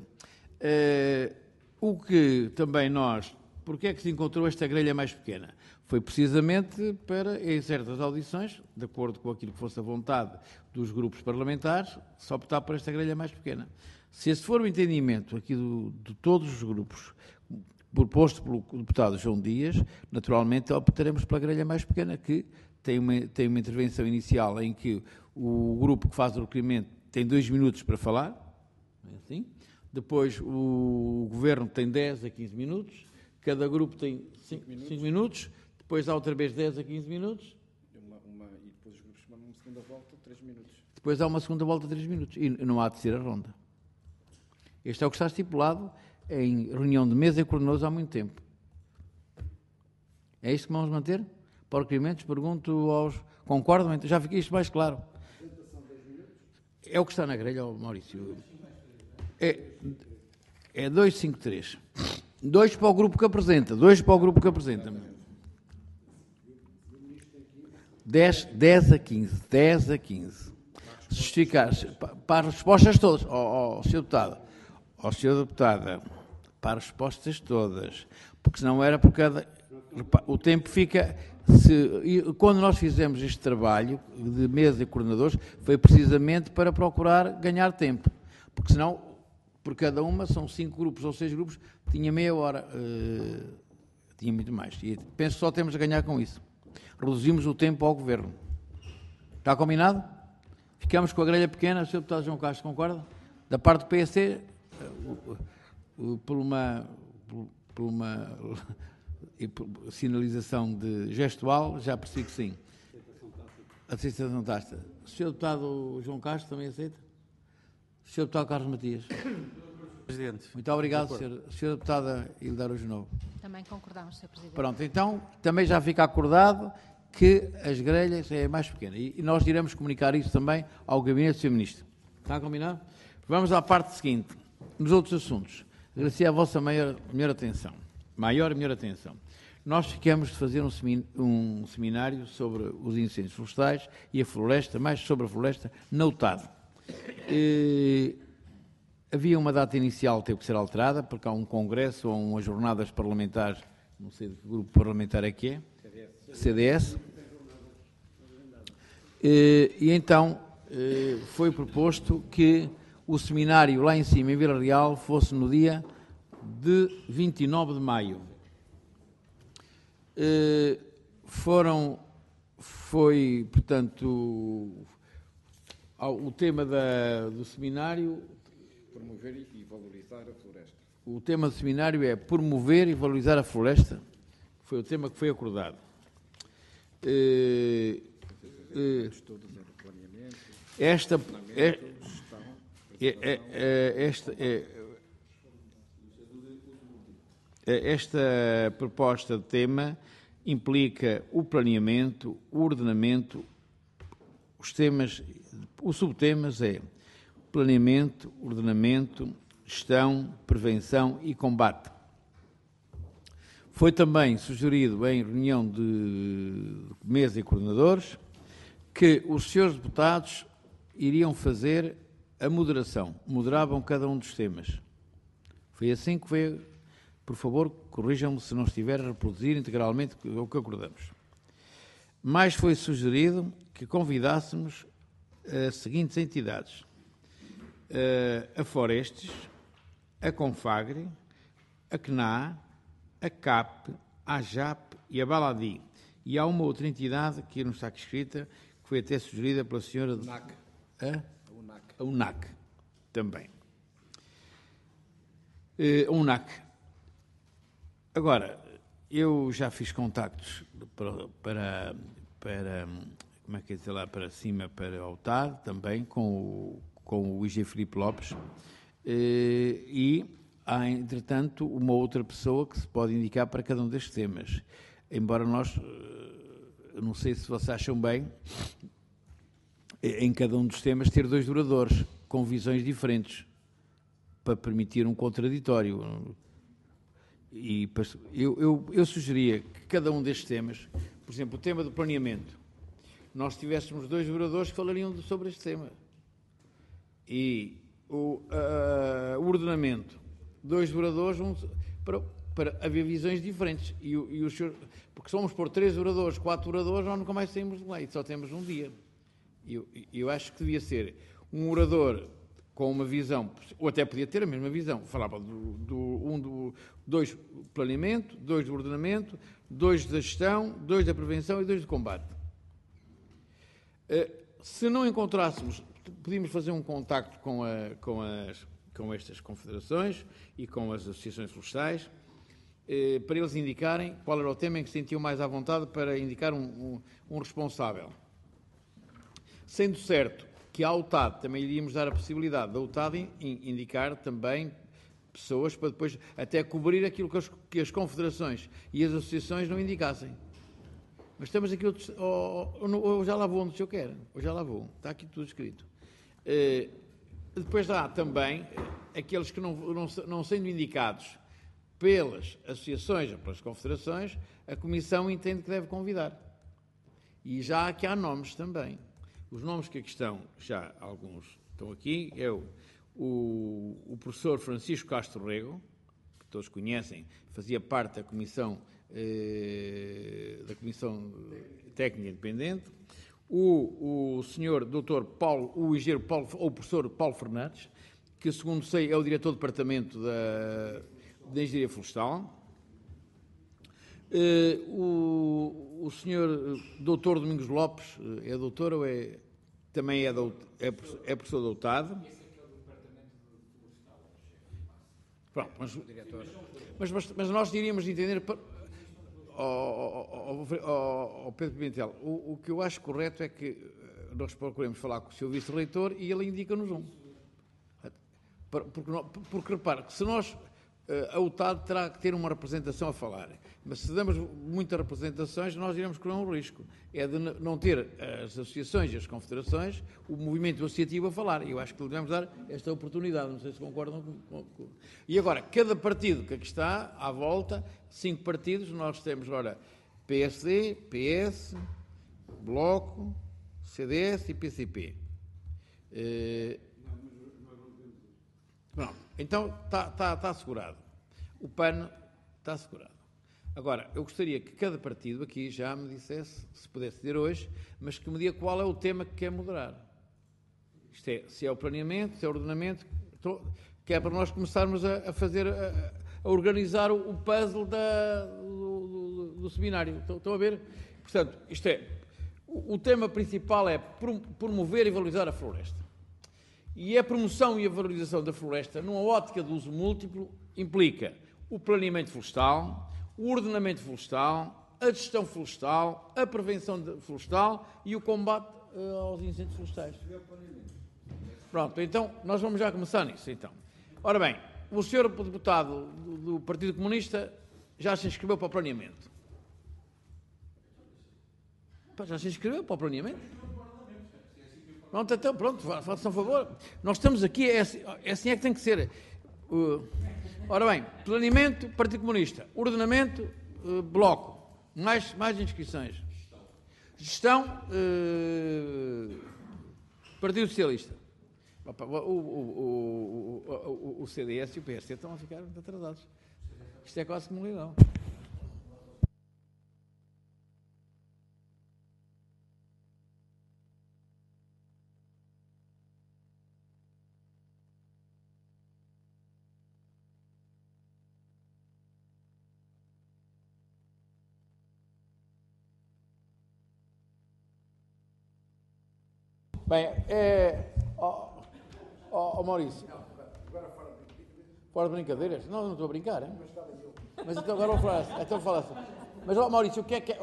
O que também porque é que se encontrou esta grelha mais pequena? Foi precisamente para, em certas audições, de acordo com aquilo que fosse a vontade dos grupos parlamentares, se optar por esta grelha mais pequena. Se esse for o entendimento aqui de todos os grupos, proposto pelo deputado João Dias, naturalmente optaremos pela grelha mais pequena, que tem uma intervenção inicial em que o grupo que faz o requerimento tem 2 minutos para falar, é assim? Depois o Governo tem 10 a 15 minutos, cada grupo tem 5 minutos, depois há outra vez 10 a 15 minutos. E depois os grupos mandam uma segunda volta, 3 minutos. Depois há uma segunda volta de 3 minutos e não há de ser a ronda. Este é o que está estipulado em reunião de mesa e coordenadores há muito tempo. É isto que vamos manter? Para requerimentos, pergunto aos... Concordam? Já fiquei isto mais claro. É o que está na grelha, Maurício. É 253. 2 para o grupo que apresenta. 2 para o grupo que apresenta. 10 a 15. 10 a 15. Justificar para as respostas todas, ao Sr. Deputado. Ao Sr. Deputada, para as respostas todas, porque senão era por cada... O tempo fica... Quando nós fizemos este trabalho de mesa e coordenadores, foi precisamente para procurar ganhar tempo, porque senão, por cada uma, são 5 grupos ou 6 grupos, tinha meia hora, tinha muito mais. E penso que só temos a ganhar com isso. Reduzimos o tempo ao Governo. Está combinado? Ficamos com a grelha pequena, o Sr. Deputado João Castro concorda? Da parte do PSD... por uma sinalização gestual, já percebi que sim. A aceitação tácita. O Sr. Deputado João Castro também aceita? O Sr. Deputado Carlos Matias. Presidente. Muito obrigado, Sr. Deputada Hilda Araújo Novo. Também concordamos, Sr. Presidente. Pronto, então também já fica acordado que as grelhas é mais pequena e nós iremos comunicar isso também ao Gabinete do Sr. Ministro. Está combinado? Vamos à parte seguinte. Nos outros assuntos, agradecer a vossa maior atenção. Nós ficamos de fazer um seminário sobre os incêndios florestais e a floresta, mais sobre a floresta, na UTAD. Havia uma data inicial que teve que ser alterada, porque há um congresso ou umas jornadas parlamentares, não sei de que grupo parlamentar é que é, CDS. E então foi proposto que o seminário lá em cima, em Vila Real, fosse no dia de 29 de maio. Portanto, o tema do seminário... Promover e valorizar a floresta. O tema do seminário é promover e valorizar a floresta. Foi o tema que foi acordado. Esta proposta de tema implica o planeamento, o ordenamento, os subtemas é planeamento, ordenamento, gestão, prevenção e combate. Foi também sugerido em reunião de mesa e coordenadores que os senhores deputados iriam fazer a moderação, moderavam cada um dos temas. Foi assim que foi, por favor, corrijam-me se não estiver a reproduzir integralmente o que acordamos. mais foi sugerido que convidássemos as seguintes entidades: a Forestes, a Confagre, a CNA, a CAP, a AJAP e a Baladi. E há uma outra entidade que não está aqui escrita, que foi até sugerida pela senhora... UNAC. A UNAC, também. A UNAC. Agora, eu já fiz contactos para como é que é dizer lá, para cima, para o TAD, também, com o IG Filipe Lopes, e há, entretanto, uma outra pessoa que se pode indicar para cada um destes temas. Embora nós, não sei se vocês acham bem, em cada um dos temas ter 2 oradores, com visões diferentes, para permitir um contraditório. E eu sugeria que cada um destes temas, por exemplo, o tema do planeamento, nós tivéssemos 2 oradores que falariam sobre este tema. E o ordenamento, 2 oradores para haver visões diferentes. E os senhores, porque se vamos pôr 3 oradores, 4 oradores, nós nunca mais saímos de lá e só temos um dia. Eu acho que devia ser um orador com uma visão, ou até podia ter a mesma visão, falava 2 do planeamento, 2 do ordenamento, 2 da gestão, 2 da prevenção e 2 do combate. Se não encontrássemos, podíamos fazer um contacto com estas confederações e com as associações florestais, para eles indicarem qual era o tema em que se sentiam mais à vontade para indicar um responsável. Sendo certo que à UTAD também iríamos dar a possibilidade da UTAD indicar também pessoas para depois até cobrir aquilo que as confederações e as associações não indicassem. Mas estamos aqui, ou já lá vou onde o senhor quer, ou já lá vou, está aqui tudo escrito. Depois há também aqueles que não sendo indicados pelas associações ou pelas confederações, a Comissão entende que deve convidar. E já aqui há nomes também. Os nomes que aqui estão, já alguns estão aqui, é o professor Francisco Castro Rego, que todos conhecem, fazia parte da Comissão Técnica Independente, o senhor Dr. Paulo, o engenheiro Paulo, ou o professor Paulo Fernandes, que segundo sei é o diretor do Departamento da Engenharia Florestal, o senhor Dr. Domingos Lopes, é doutor ou também é professor doutado? Pronto, mas nós diríamos entender ao Pedro Pimentel, o que eu acho correto é que nós procuremos falar com o seu vice-reitor e ele indica-nos um. Porque repara, que se nós, a UTAD terá que ter uma representação a falar, mas se damos muitas representações, nós iremos correr um risco, é de não ter as associações e as confederações, o movimento associativo a falar. Eu acho que devemos dar esta oportunidade, não sei se concordam com... E agora, cada partido que aqui está, à volta, 5 partidos, nós temos agora PSD, PS, Bloco, CDS e PCP. Pronto, então está assegurado. O PAN está assegurado. Agora, eu gostaria que cada partido aqui já me dissesse, se pudesse dizer hoje, mas que me diga qual é o tema que quer moderar. Isto é, se é o planeamento, se é o ordenamento, que é para nós começarmos a fazer, a organizar o puzzle do seminário. Estão a ver? Portanto, isto é, o tema principal é promover e valorizar a floresta. E a promoção e a valorização da floresta, numa ótica do uso múltiplo, implica o planeamento florestal, o ordenamento florestal, a gestão florestal, a prevenção florestal e o combate aos incêndios florestais. Pronto, então, nós vamos já começar nisso, então. Ora bem, o senhor deputado do Partido Comunista já se inscreveu para o planeamento. Já se inscreveu para o planeamento? Pronto, então, pronto, façam um favor. Nós estamos aqui, é assim é que tem que ser. Ora bem, planeamento, Partido Comunista. Ordenamento, Bloco. Mais inscrições. Gestão, Partido Socialista. O CDS e o PS estão a ficar muito atrasados. Isto é quase como um leilão. Bem, Maurício. Fora de brincadeiras? Não estou a brincar, hein? Mas então agora vou falar assim. Então fala assim. Mas, Maurício, o que é que é...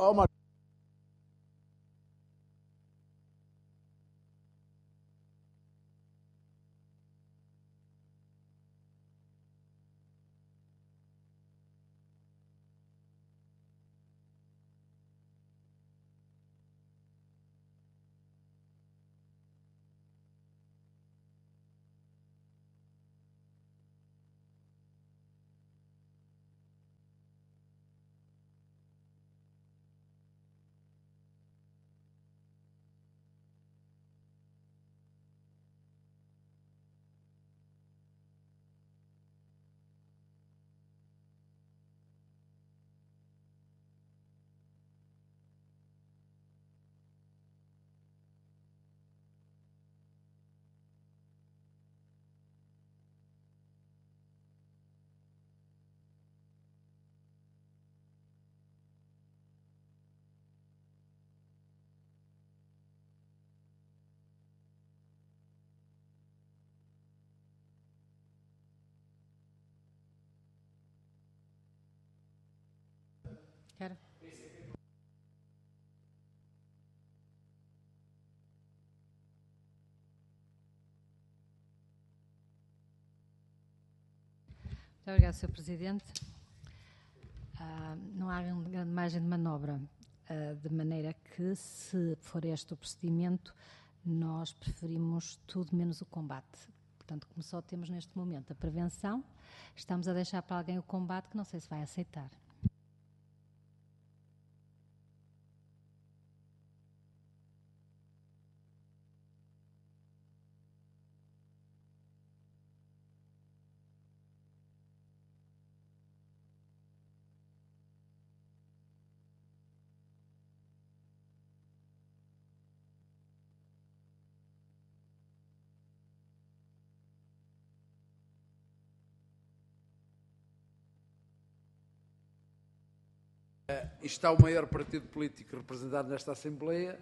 Quero. Muito obrigada, Sr. Presidente. Não há grande margem de manobra, de maneira que, se for este o procedimento, nós preferimos tudo menos o combate. Portanto, como só temos neste momento a prevenção, estamos a deixar para alguém o combate que não sei se vai aceitar. Está o maior partido político representado nesta Assembleia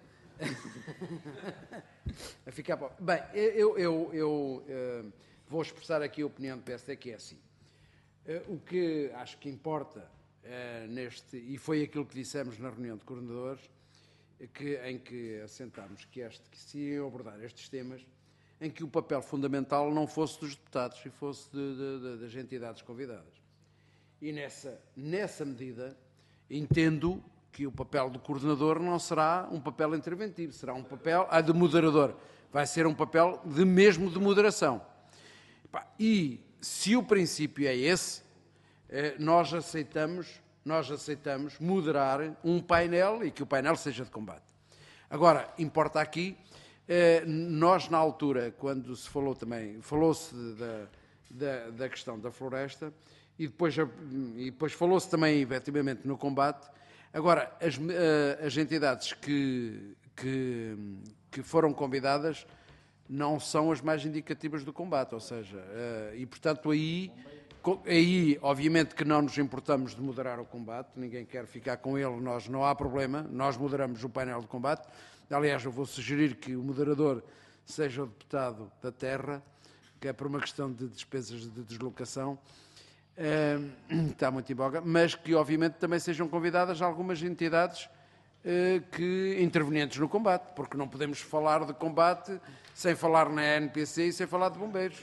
a ficar... Bem, eu vou expressar aqui a opinião do PSD, que é assim. O que acho que importa e foi aquilo que dissemos na reunião de coordenadores, em que assentámos que se iam abordar estes temas, em que o papel fundamental não fosse dos deputados e fosse das entidades convidadas. E nessa medida... Entendo que o papel do coordenador não será um papel interventivo, será um papel de moderador. Vai ser um papel mesmo de moderação. E se o princípio é esse, nós aceitamos moderar um painel e que o painel seja de combate. Agora, importa aqui, nós na altura, quando se falou também, falou-se da questão da floresta, e depois falou-se também, efetivamente, no combate. Agora, as entidades que foram convidadas não são as mais indicativas do combate, ou seja, e portanto aí, obviamente que não nos importamos de moderar o combate, ninguém quer ficar com ele, não há problema, nós moderamos o painel de combate. Aliás, eu vou sugerir que o moderador seja o deputado da Terra, que é por uma questão de despesas de deslocação, está muito em voga, mas que obviamente também sejam convidadas algumas entidades intervenientes no combate, porque não podemos falar de combate sem falar na NPC e sem falar de bombeiros.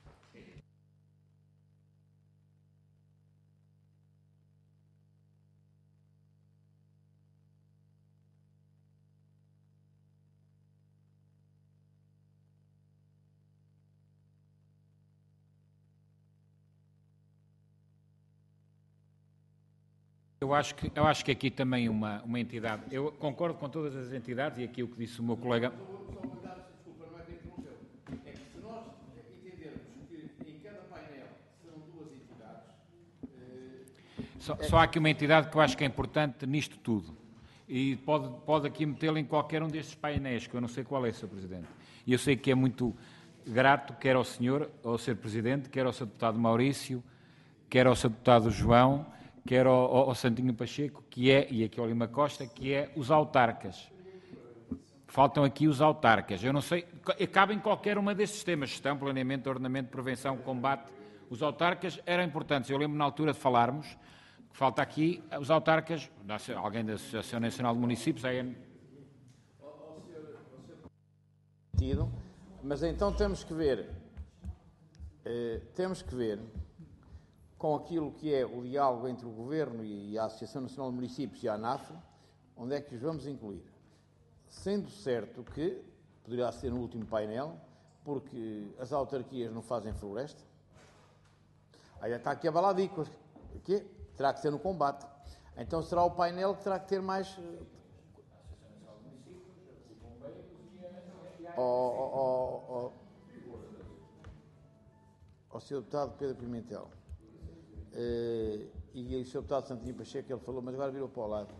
Eu acho que aqui também uma entidade, eu concordo com todas as entidades e aqui o que disse o meu colega... Desculpa, não é que interrompeu. É que se nós entendermos que em cada painel serão duas entidades... Só há aqui uma entidade que eu acho que é importante nisto tudo e pode aqui metê-la em qualquer um destes painéis, que eu não sei qual é, Sr. Presidente. E eu sei que é muito grato, quer ao senhor, ao Sr. Presidente, quer ao Sr. Deputado Maurício, quer ao Sr. Deputado João, quer ao Santinho Pacheco, que é, e aqui ao Lima Costa, que é os autarcas. Faltam aqui os autarcas. Eu não sei, cabem qualquer uma destes temas: gestão, planeamento, ordenamento, prevenção, combate. Os autarcas eram importantes. Eu lembro na altura de falarmos que falta aqui os autarcas, alguém da Associação Nacional de Municípios, mas então temos que ver com aquilo que é o diálogo entre o Governo e a Associação Nacional de Municípios e a ANAF, onde é que os vamos incluir. Sendo certo que poderá ser no último painel, porque as autarquias não fazem floresta. Aí está aqui a baladico, que terá que ser no combate. Então será o painel que terá que ter mais... Ao Sr. Deputado Pedro Pimentel e o Sr. Deputado Santinho Pacheco, ele falou, mas agora virou para o lado.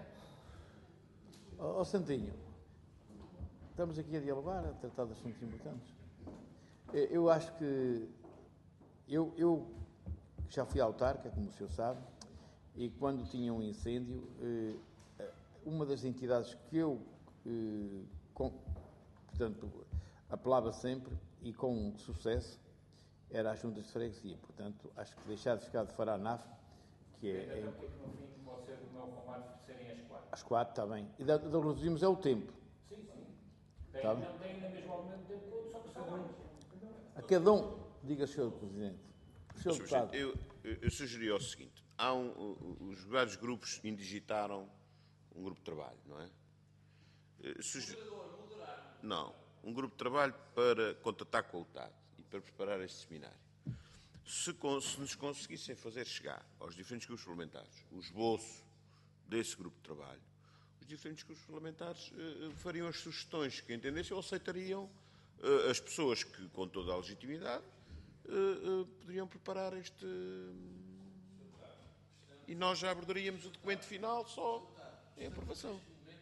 Santinho, estamos aqui a dialogar, a tratar de assuntos importantes. Eu acho que eu já fui autarca, como o senhor sabe, e quando tinha um incêndio, uma das entidades que eu portanto, apelava sempre e com sucesso era as juntas de freguesia. Portanto, acho que deixar de ficar de fora a NAF, que é... No fim, pode ser o meu combate de serem as 4. Às 4, está bem. E reduzimos é o tempo. Sim. Tá bem? Não tem na mesma ao mesmo tempo todo, só que são mais. A cada um, diga, Sr. Presidente. Sr. Deputado. Eu sugeri o seguinte. Os vários grupos indigitaram um grupo de trabalho, não é? Não. Um grupo de trabalho para contatar com o TAD e para preparar este seminário. Se nos conseguissem fazer chegar aos diferentes grupos parlamentares o esboço desse grupo de trabalho, os diferentes grupos parlamentares fariam as sugestões que entendessem ou aceitariam as pessoas que, com toda a legitimidade, poderiam preparar este... E nós já abordaríamos o documento final só em aprovação.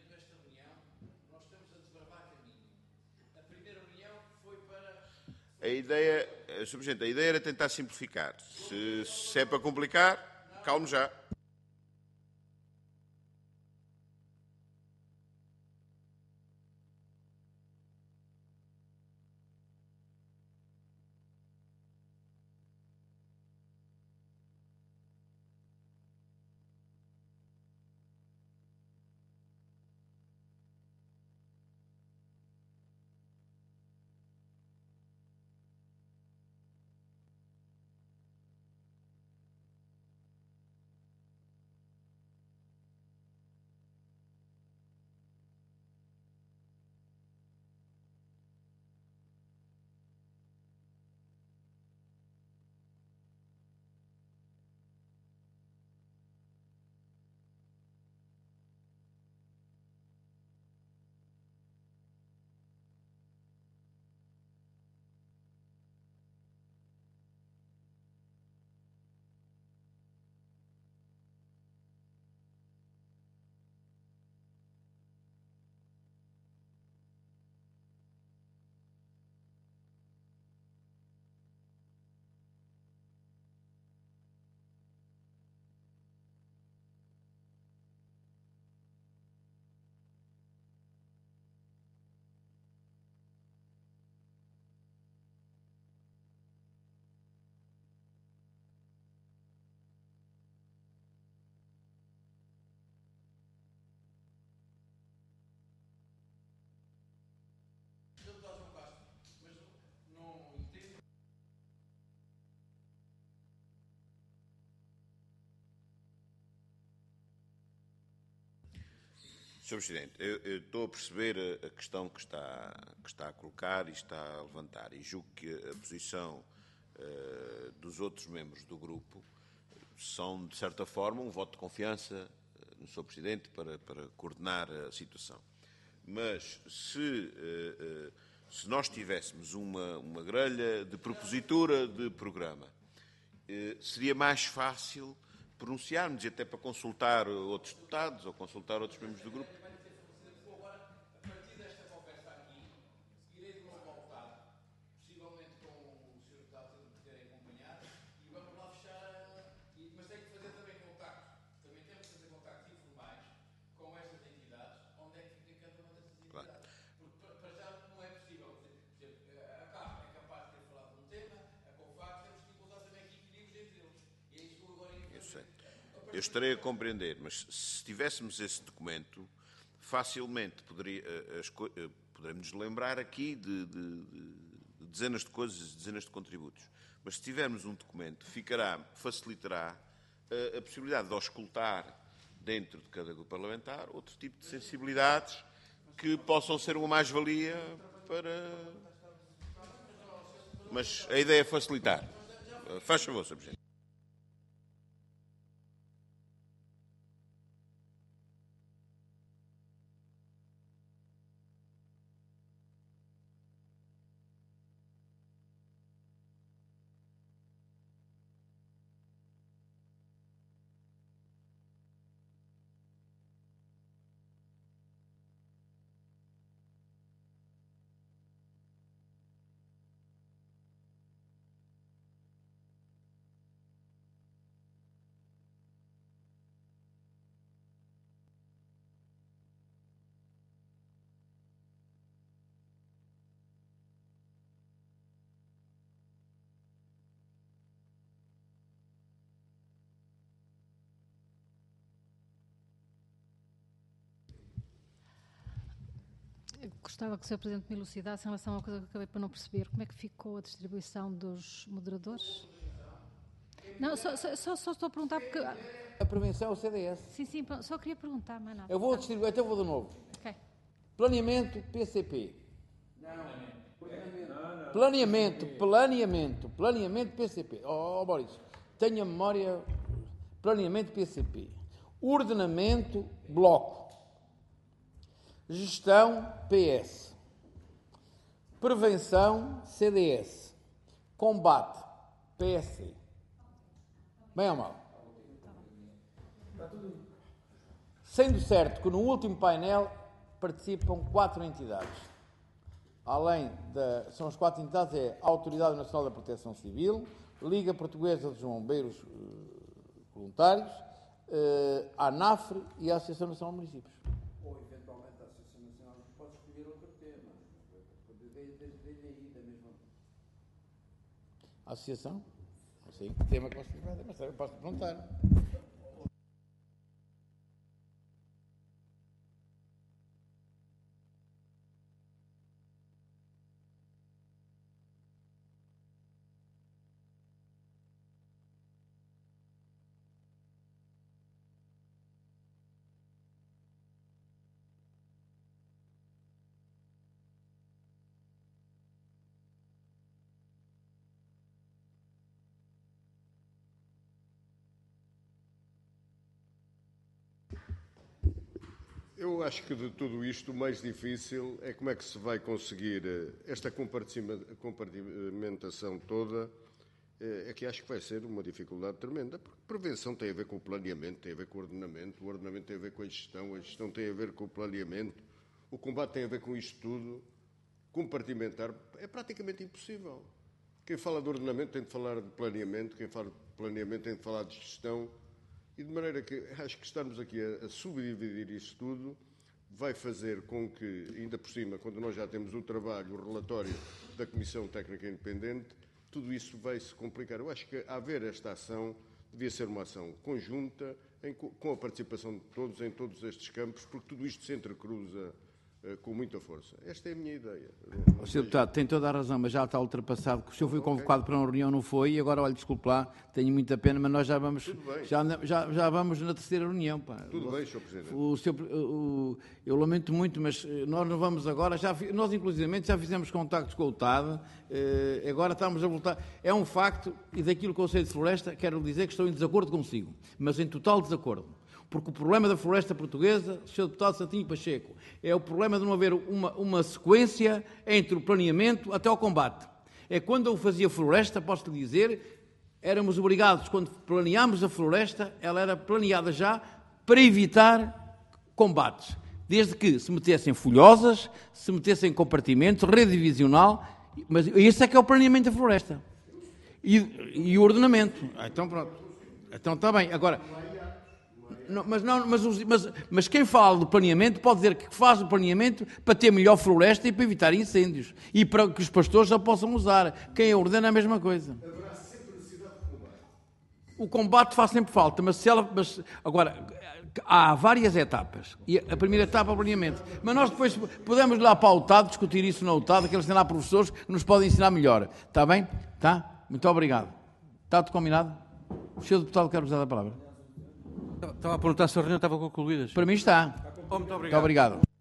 A ideia, Sr. Presidente, a ideia era tentar simplificar. Se é para complicar, calme já. Sr. Presidente, eu estou a perceber a questão que está a colocar e está a levantar e julgo que a posição dos outros membros do grupo são, de certa forma, um voto de confiança no Sr. Presidente para coordenar a situação. Mas se nós tivéssemos uma grelha de propositura de programa, seria mais fácil pronunciarmos, e até para consultar outros deputados ou consultar outros membros do grupo. Eu estarei a compreender, mas se tivéssemos esse documento, facilmente poderemos lembrar aqui de dezenas de coisas, dezenas de contributos. Mas se tivermos um documento, facilitará a possibilidade de auscultar dentro de cada grupo parlamentar outro tipo de sensibilidades que possam ser uma mais-valia para... Mas a ideia é facilitar. Faz favor, Sr. Presidente. Gostava que o Sr. Presidente me elucidasse em relação a uma coisa que acabei por não perceber. Como é que ficou a distribuição dos moderadores? Não, só estou a perguntar porque... A prevenção é o CDS. Sim, só queria perguntar, mas nada. Eu vou distribuir, então vou de novo. Ok. Planeamento, PCP. Planeamento, PCP. Oh, Maurício, tenho a memória... Planeamento, PCP. Ordenamento, Bloco. Gestão, PS. Prevenção, CDS. Combate, PSD. Bem ou mal? Sendo certo que no último painel participam 4 entidades. Além são as 4 entidades, é a Autoridade Nacional da Proteção Civil, Liga Portuguesa dos Bombeiros Voluntários, a ANAFRE e a Associação Nacional de Municípios. Ou, eventualmente, a Associação Nacional pode escolher outro tema. Desde aí, da mesma... A Associação? Sim, tema que mas eu posso perguntar. Eu acho que de tudo isto o mais difícil é como é que se vai conseguir esta compartimentação toda, é que acho que vai ser uma dificuldade tremenda, porque prevenção tem a ver com o planeamento, tem a ver com o ordenamento tem a ver com a gestão tem a ver com o planeamento, o combate tem a ver com isto tudo. Compartimentar é praticamente impossível. Quem fala de ordenamento tem de falar de planeamento, quem fala de planeamento tem de falar de gestão. E de maneira que acho que estarmos aqui a subdividir isto tudo vai fazer com que, ainda por cima, quando nós já temos o trabalho, o relatório da Comissão Técnica Independente, tudo isso vai se complicar. Eu acho que haver esta ação devia ser uma ação conjunta, com a participação de todos em todos estes campos, porque tudo isto se entrecruza com muita força. Esta é a minha ideia. O Sr. Deputado tem toda a razão, mas já está ultrapassado. O senhor foi convocado para uma reunião, não foi, e agora, olha, desculpe lá, tenho muita pena, mas nós já vamos, já vamos na terceira reunião. Pá. Tudo bem, Sr. Presidente. Eu lamento muito, mas nós não vamos agora, nós inclusivamente já fizemos contactos com o TAD, agora estamos a voltar. É um facto, e daquilo que eu sei de floresta, quero dizer que estou em desacordo consigo, mas em total desacordo. Porque o problema da floresta portuguesa, Sr. Deputado Santinho Pacheco, é o problema de não haver uma sequência entre o planeamento até ao combate. É quando eu fazia floresta, posso lhe dizer, éramos obrigados, quando planeámos a floresta, ela era planeada já para evitar combates. Desde que se metessem folhosas, se metessem compartimentos, rede divisional, mas esse é que é o planeamento da floresta. E o ordenamento. Então pronto. Então está bem. Agora... Mas quem fala do planeamento pode dizer que faz o planeamento para ter melhor floresta e para evitar incêndios. E para que os pastores já possam usar. Quem a ordena é a mesma coisa. Haverá sempre necessidade de combate. o combate faz sempre falta, mas agora, há várias etapas. E a primeira etapa é o planeamento. Mas nós depois podemos ir lá para o UTAD, discutir isso na UTAD, que eles têm lá professores que nos podem ensinar melhor. Está bem? Tá? Muito obrigado. Está tudo combinado? O senhor deputado quer usar a palavra. Estava a perguntar se a reunião estava concluída. Para mim está. Muito obrigado. Muito obrigado.